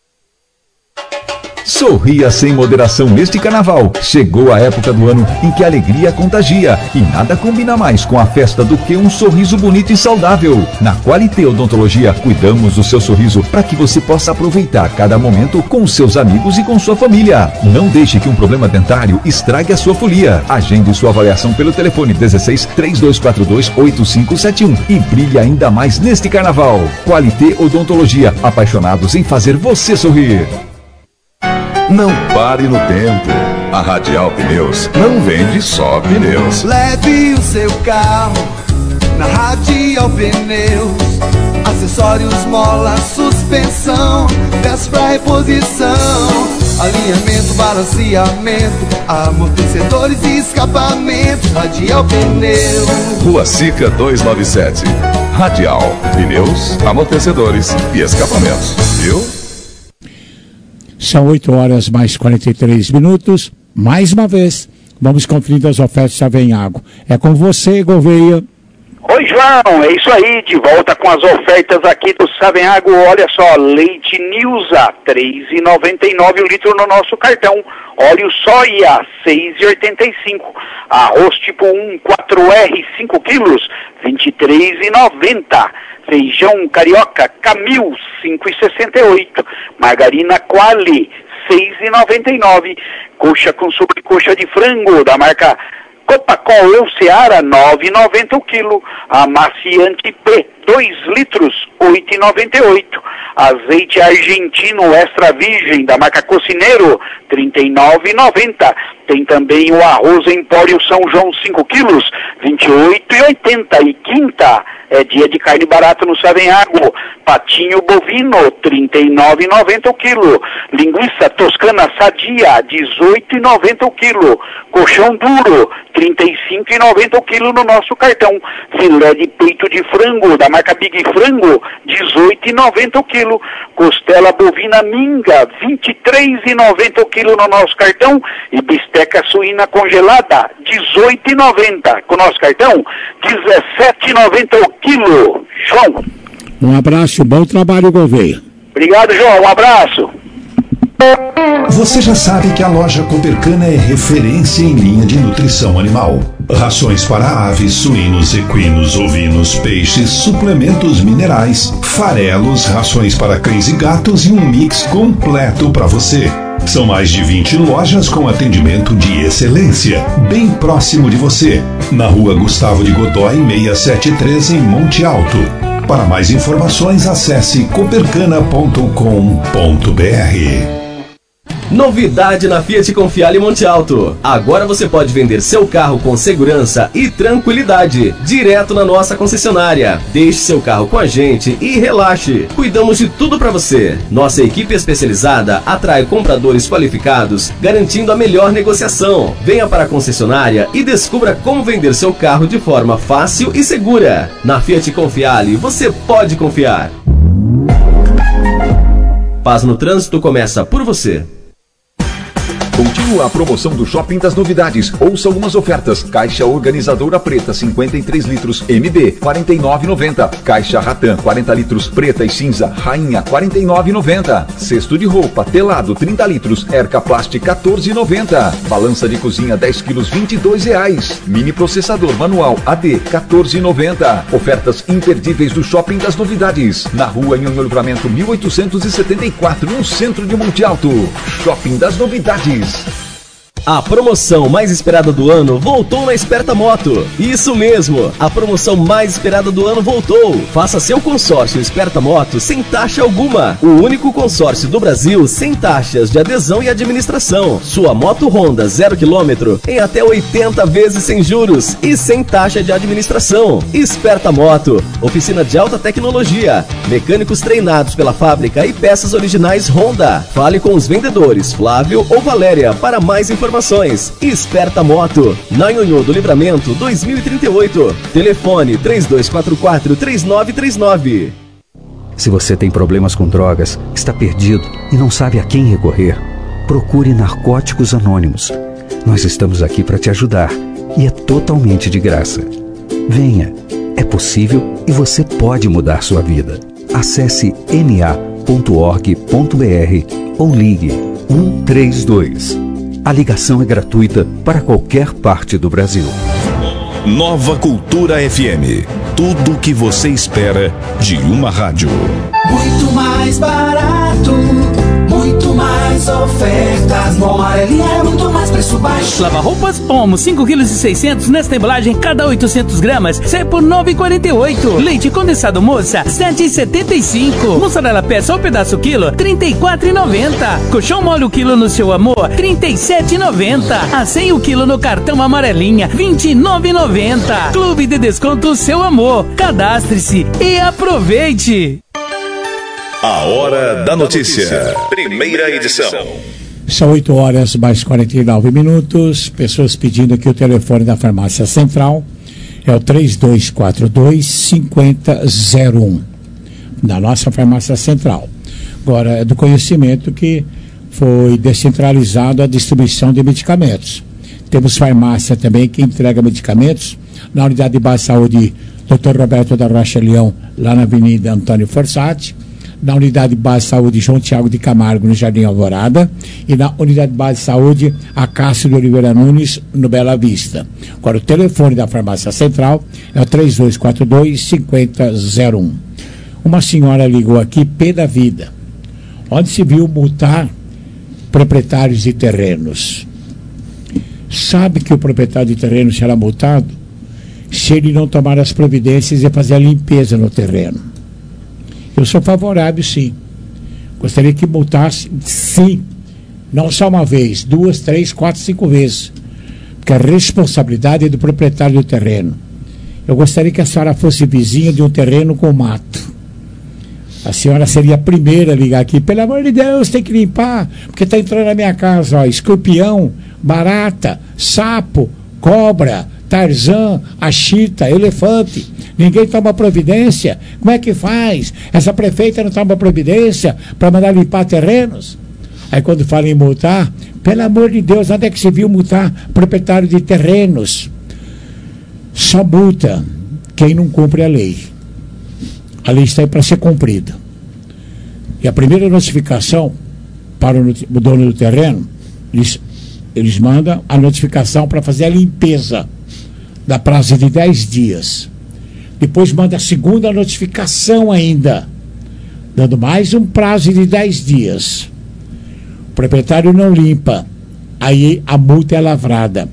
Sorria sem moderação neste carnaval. Chegou a época do ano em que a alegria contagia e nada combina mais com a festa do que um sorriso bonito e saudável. Na Qualité Odontologia, cuidamos do seu sorriso para que você possa aproveitar cada momento com seus amigos e com sua família. Não deixe que um problema dentário estrague a sua folia. Agende sua avaliação pelo telefone 16 3242 8571 e brilhe ainda mais neste carnaval. Qualité Odontologia, apaixonados em fazer você sorrir. Não pare no tempo. A Radial Pneus não vende só pneus. Leve o seu carro na Radial Pneus. As acessórios, mola, suspensão, peças pra reposição, alinhamento, balanceamento, amortecedores e escapamento, Radial Pneu. Rua Sica 297. Radial, pneus, amortecedores e escapamentos. Viu? São 8h mais 43. Mais uma vez, vamos conferir as ofertas da Savenhago. É com você, Gouveia. Oi, João, é isso aí, de volta com as ofertas aqui do Savenhago. Olha só, leite Nilza, R$3,99 o litro no nosso cartão. Óleo soia, R$6,85. Arroz tipo 1, 4R, 5 quilos, R$23,90. Feijão carioca, Camil, R$5,68. Margarina Quali, R$6,99. Coxa com sobrecoxa de frango, da marca Copacol ou Seara, R$9,90 o quilo. Amaciante P, 2 litros, R$8,98. Azeite argentino extra virgem, da marca Cocineiro, R$39,90. Tem também o arroz Empório São João, 5 quilos, R$28,80. E quinta é dia de carne barata no Savenhago. Patinho bovino, R$39,90 o quilo. Linguiça toscana sadia, R$18,90 o quilo. Colchão duro, R$35,90 o quilo no nosso cartão. Filé de peito de frango, da marca Big Frango, R$18,90 o quilo. Costela bovina minga, R$23,90 o quilo no nosso cartão. E bisteca suína congelada, R$18,90. Com o nosso cartão, R$17,90 o quilo. João. Um abraço, bom trabalho, Gouveia. Obrigado, João. Um abraço. Você já sabe que a loja Coopercana é referência em linha de nutrição animal. Rações para aves, suínos, equinos, ovinos, peixes, suplementos minerais, farelos, rações para cães e gatos e um mix completo para você. São mais de 20 lojas com atendimento de excelência, bem próximo de você, na Rua Gustavo de Godoy 673 em Monte Alto. Para mais informações, acesse coopercana.com.br. Novidade na Fiat Confiale Monte Alto. Agora você pode vender seu carro com segurança e tranquilidade, direto na nossa concessionária. Deixe seu carro com a gente e relaxe. Cuidamos de tudo para você. Nossa equipe especializada atrai compradores qualificados, garantindo a melhor negociação. Venha para a concessionária e descubra como vender seu carro de forma fácil e segura. Na Fiat Confiale, você pode confiar. Paz no Trânsito começa por você. Continua a promoção do Shopping das Novidades. Ouça algumas ofertas. Caixa organizadora preta, 53 litros, MB, R$ 49,90. Caixa Ratan, 40 litros, preta e cinza, Rainha, R$ 49,90. Cesto de roupa, telado, 30 litros, Erca Plast, R$ 14,90. Balança de cozinha, 10 quilos, R$ 22,00. Mini processador manual AD, R$ 14,90. Ofertas imperdíveis do Shopping das Novidades. Na rua Nhonhô Livramento, 1874, no centro de Monte Alto. Shopping das Novidades. A promoção mais esperada do ano voltou na Esperta Moto. Isso mesmo, a promoção mais esperada do ano voltou. Faça seu consórcio Esperta Moto sem taxa alguma. O único consórcio do Brasil sem taxas de adesão e administração. Sua moto Honda 0 km em até 80 vezes sem juros e sem taxa de administração. Esperta Moto, oficina de alta tecnologia, mecânicos treinados pela fábrica e peças originais Honda. Fale com os vendedores Flávio ou Valéria para mais informações. Esperta Moto, na Nhonhô do Livramento 2038. Telefone 3244-3939. Se você tem problemas com drogas, está perdido e não sabe a quem recorrer, procure Narcóticos Anônimos. Nós estamos aqui para te ajudar e é totalmente de graça. Venha, é possível e você pode mudar sua vida. Acesse na.org.br ou ligue 132. A ligação é gratuita para qualquer parte do Brasil. Nova Cultura FM. Tudo o que você espera de uma rádio. Muito mais barato, muito mais ofertas. No Amarelinha é muito mais preço baixo. Lava roupas Omo, 5,6 kg nesta embalagem, cada 800 gramas, sai por R$ 9,48. Leite condensado moça, R$ 7,75. Mussarela peça ou pedaço quilo, R$ 34,90. Colchão mole o quilo no Seu Amor, R$ 37,90. Acém o quilo no cartão Amarelinha, R$ 29,90. Clube de Desconto Seu Amor. Cadastre-se e aproveite. A Hora da Notícia. Primeira edição. São 8 horas mais 49 minutos. Pessoas pedindo aqui o telefone da Farmácia Central. É o 3242-5001. Da nossa Farmácia Central. Agora, é do conhecimento que foi descentralizado a distribuição de medicamentos. Temos farmácia também que entrega medicamentos na Unidade de Base de Saúde Dr. Roberto da Rocha Leão, lá na Avenida Antônio Forsatti, na Unidade de Base de Saúde João Tiago de Camargo, no Jardim Alvorada, e na Unidade de Base de Saúde Acácio de Oliveira Nunes, no Bela Vista. Agora, o telefone da Farmácia Central é o 3242-5001. Uma senhora ligou aqui, pé da vida, onde se viu multar proprietários de terrenos. Sabe que o proprietário de terreno será multado se ele não tomar as providências e fazer a limpeza no terreno. Eu sou favorável, sim. Gostaria que multasse, sim. Não só uma vez, 2, 3, 4, 5 vezes. Porque a responsabilidade é do proprietário do terreno. Eu gostaria que a senhora fosse vizinha de um terreno com mato. A senhora seria a primeira a ligar aqui. Pelo amor de Deus, tem que limpar, porque está entrando na minha casa, ó, escorpião, barata, sapo, cobra, tarzan, achita, elefante. Ninguém toma providência. Como é que faz? Essa prefeita não toma providência para mandar limpar terrenos? Aí quando fala em multar, pelo amor de Deus, onde é que se viu multar proprietário de terrenos? Só multa quem não cumpre a lei. A lei está aí para ser cumprida. E a primeira notificação para o dono do terreno, eles mandam a notificação para fazer a limpeza, da prazo de 10 dias. Depois manda a segunda notificação ainda, dando mais um prazo de 10 dias. O proprietário não limpa, aí a multa é lavrada.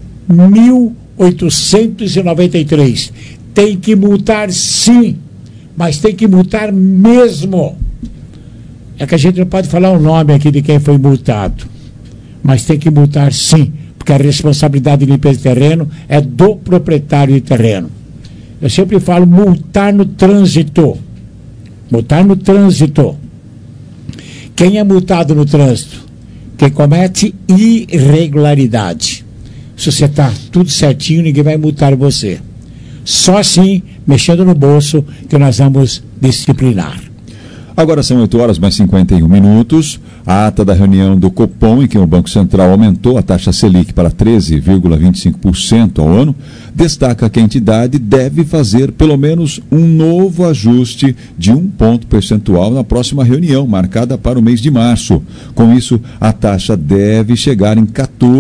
1.893. Tem que multar, sim, mas tem que multar mesmo. É que a gente não pode falar o nome aqui de quem foi multado, mas tem que multar, sim, porque a responsabilidade de limpeza de terreno é do proprietário de terreno. Eu sempre falo multar no trânsito. Multar no trânsito. Quem é multado no trânsito? Quem comete irregularidade. Se você está tudo certinho, ninguém vai multar você. Só assim, mexendo no bolso, que nós vamos disciplinar. Agora são 8 horas mais 51 minutos. A ata da reunião do Copom, em que o Banco Central aumentou a taxa Selic para 13,25% ao ano, destaca que a entidade deve fazer pelo menos um novo ajuste de 1 ponto percentual na próxima reunião, marcada para o mês de março. Com isso, a taxa deve chegar em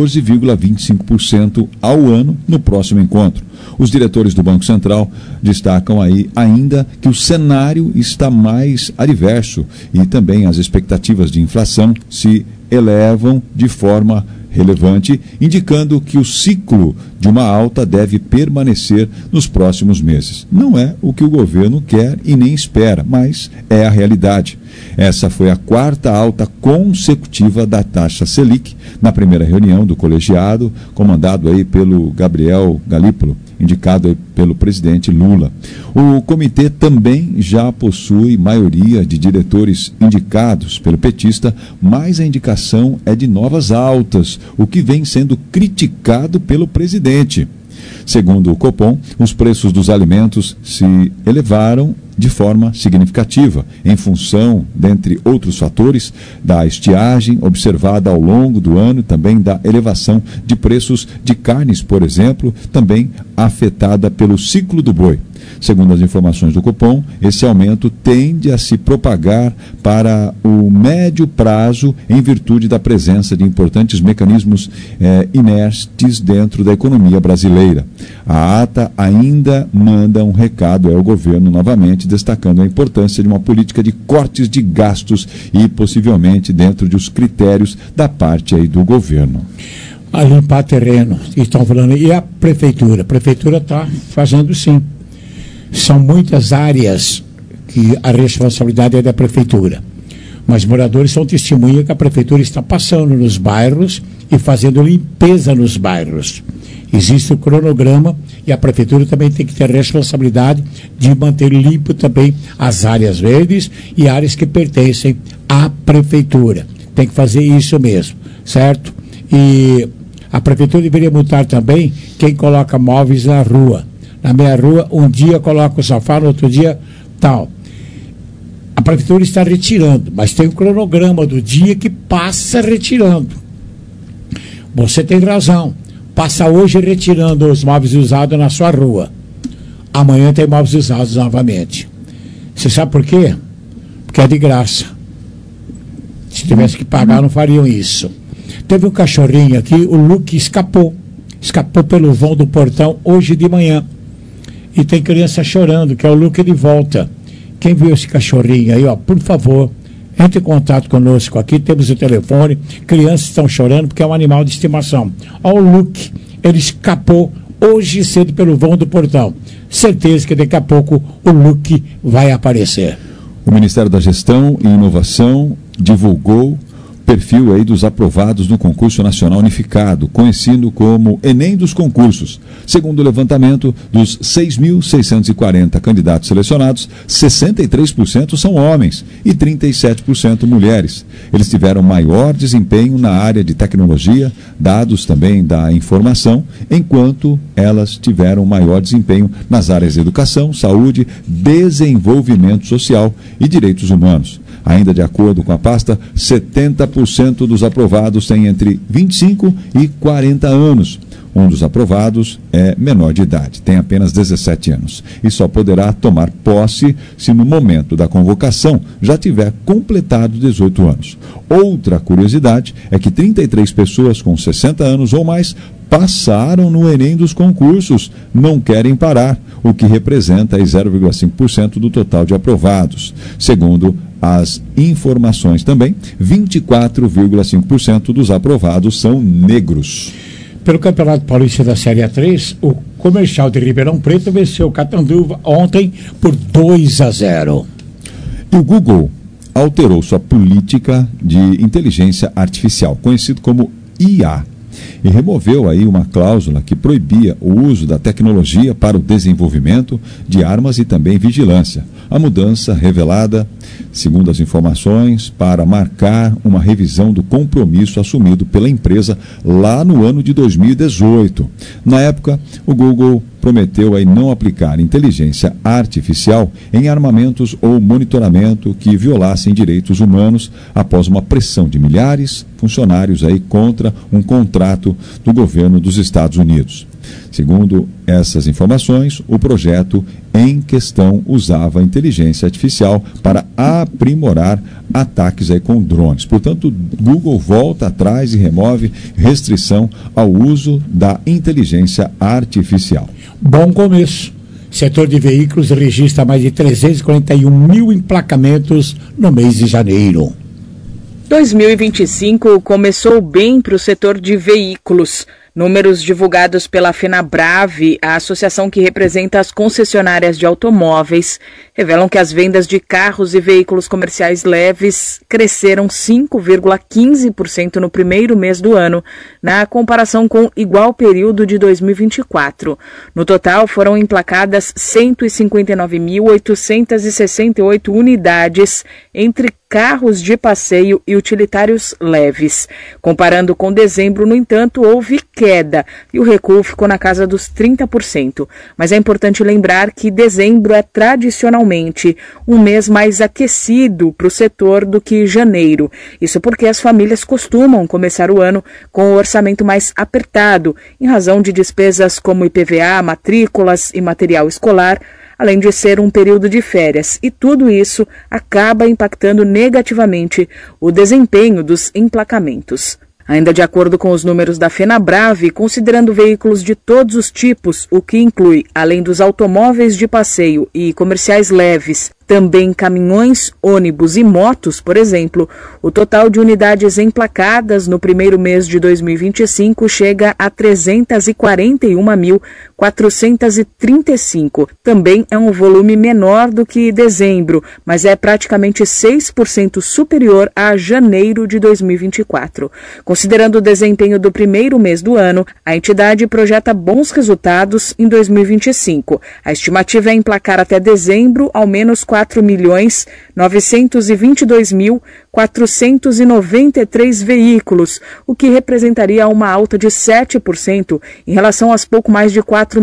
14,25% ao ano no próximo encontro. Os diretores do Banco Central destacam aí ainda que o cenário está mais adverso e também as expectativas de inflação se elevam de forma relevante, indicando que o ciclo de uma alta deve permanecer nos próximos meses. Não é o que o governo quer e nem espera, mas é a realidade. Essa foi a 4ª alta consecutiva da taxa Selic, na primeira reunião do colegiado, comandado aí pelo Gabriel Galípolo, indicado aí pelo presidente Lula. O comitê também já possui maioria de diretores indicados pelo petista, mas a indicação é de novas altas, o que vem sendo criticado pelo presidente. Segundo o Copom, os preços dos alimentos se elevaram de forma significativa, em função, dentre outros fatores, da estiagem observada ao longo do ano e também da elevação de preços de carnes, por exemplo, também afetada pelo ciclo do boi. Segundo as informações do Copom, esse aumento tende a se propagar para o médio prazo em virtude da presença de importantes mecanismos inertes dentro da economia brasileira. A ata ainda manda um recado ao governo novamente, destacando a importância de uma política de cortes de gastos e possivelmente dentro dos critérios da parte aí do governo. A limpar terreno, estão falando, e a prefeitura? A prefeitura está fazendo sim. São muitas áreas que a responsabilidade é da prefeitura. Mas moradores são testemunha que a prefeitura está passando nos bairros e fazendo limpeza nos bairros. Existe o cronograma e a prefeitura também tem que ter a responsabilidade de manter limpo também as áreas verdes e áreas que pertencem à prefeitura. Tem que fazer isso mesmo, certo? E a prefeitura deveria multar também quem coloca móveis na rua. Na meia rua, um dia coloca o sofá, no outro dia tal. A prefeitura está retirando, mas tem um cronograma do dia que passa retirando. Você tem razão. Passa hoje retirando os móveis usados na sua rua. Amanhã tem móveis usados novamente. Você sabe por quê? Porque é de graça. Se tivesse que pagar, não fariam isso. Teve um cachorrinho aqui, o Luke escapou. Escapou pelo vão do portão hoje de manhã. E tem criança chorando, que é o Luke de volta. Quem viu esse cachorrinho aí, ó, por favor, entre em contato conosco aqui, temos o telefone. Crianças estão chorando porque é um animal de estimação. Ó, o Luke, ele escapou hoje cedo pelo vão do portão. Certeza que daqui a pouco o Luke vai aparecer. O Ministério da Gestão e Inovação divulgou perfil aí dos aprovados no concurso nacional unificado, conhecido como Enem dos concursos. Segundo o levantamento, dos 6.640 candidatos selecionados, 63% são homens e 37% mulheres. Eles tiveram maior desempenho na área de tecnologia, dados também da informação, enquanto elas tiveram maior desempenho nas áreas de educação, saúde, desenvolvimento social e direitos humanos. Ainda de acordo com a pasta, 70% dos aprovados têm entre 25 e 40 anos. Um dos aprovados é menor de idade, tem apenas 17 anos e só poderá tomar posse se no momento da convocação já tiver completado 18 anos. Outra curiosidade é que 33 pessoas com 60 anos ou mais passaram no Enem dos concursos, não querem parar, o que representa aí 0,5% do total de aprovados. Segundo as informações também, 24,5% dos aprovados são negros. Pelo Campeonato Paulista da Série A3, o Comercial de Ribeirão Preto venceu o Catanduva ontem por 2-0. E o Google alterou sua política de inteligência artificial, conhecido como IA, e removeu aí uma cláusula que proibia o uso da tecnologia para o desenvolvimento de armas e também vigilância. A mudança revelada, segundo as informações, para marcar uma revisão do compromisso assumido pela empresa lá no ano de 2018. Na época, o Google prometeu aí não aplicar inteligência artificial em armamentos ou monitoramento que violassem direitos humanos após uma pressão de milhares de funcionários aí contra um contrato do governo dos Estados Unidos. Segundo essas informações, o projeto em questão usava a inteligência artificial para aprimorar ataques aí com drones. Portanto, Google volta atrás e remove restrição ao uso da inteligência artificial. Bom começo. Setor de veículos registra mais de 341 mil emplacamentos no mês de janeiro. 2025 começou bem para o setor de veículos. Números divulgados pela FenaBrave, a associação que representa as concessionárias de automóveis, revelam que as vendas de carros e veículos comerciais leves cresceram 5,15% no primeiro mês do ano, na comparação com igual período de 2024. No total, foram emplacadas 159.868 unidades entre carros de passeio e utilitários leves. Comparando com dezembro, no entanto, houve queda e o recuo ficou na casa dos 30%. Mas é importante lembrar que dezembro é tradicionalmente um mês mais aquecido para o setor do que janeiro. Isso porque as famílias costumam começar o ano com o orçamento mais apertado, em razão de despesas como IPVA, matrículas e material escolar, além de ser um período de férias, e tudo isso acaba impactando negativamente o desempenho dos emplacamentos. Ainda de acordo com os números da FenaBrave, considerando veículos de todos os tipos, o que inclui, além dos automóveis de passeio e comerciais leves, também caminhões, ônibus e motos, por exemplo, o total de unidades emplacadas no primeiro mês de 2025 chega a 341.435. Também é um volume menor do que dezembro, mas é praticamente 6% superior a janeiro de 2024. Considerando o desempenho do primeiro mês do ano, a entidade projeta bons resultados em 2025. A estimativa é emplacar até dezembro ao menos 4.922.493 veículos, o que representaria uma alta de 7% em relação às pouco mais de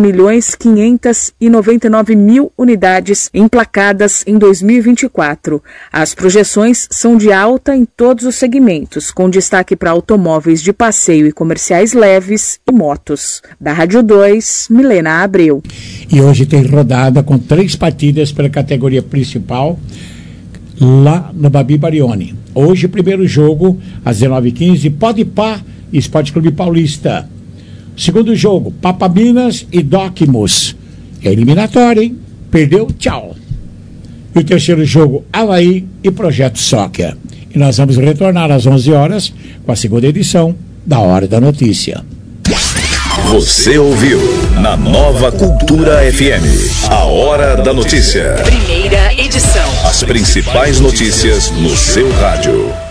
4.599.000 unidades emplacadas em 2024. As projeções são de alta em todos os segmentos, com destaque para automóveis de passeio e comerciais leves e motos. Da Rádio 2, Milena Abreu. E hoje tem rodada com 3 partidas pela categoria principal lá no Babi Barioni. Hoje, primeiro jogo, às 19h15, Podpah e Esporte Clube Paulista. Segundo jogo, Papa Minas e Docmus. É eliminatório, hein? Perdeu, tchau. E o terceiro jogo, Avaí e Projeto Soccer. E nós vamos retornar às 11 horas com a segunda edição da Hora da Notícia. Você ouviu na Nova Cultura FM, a Hora da Notícia. Primeira edição. As principais notícias no seu rádio.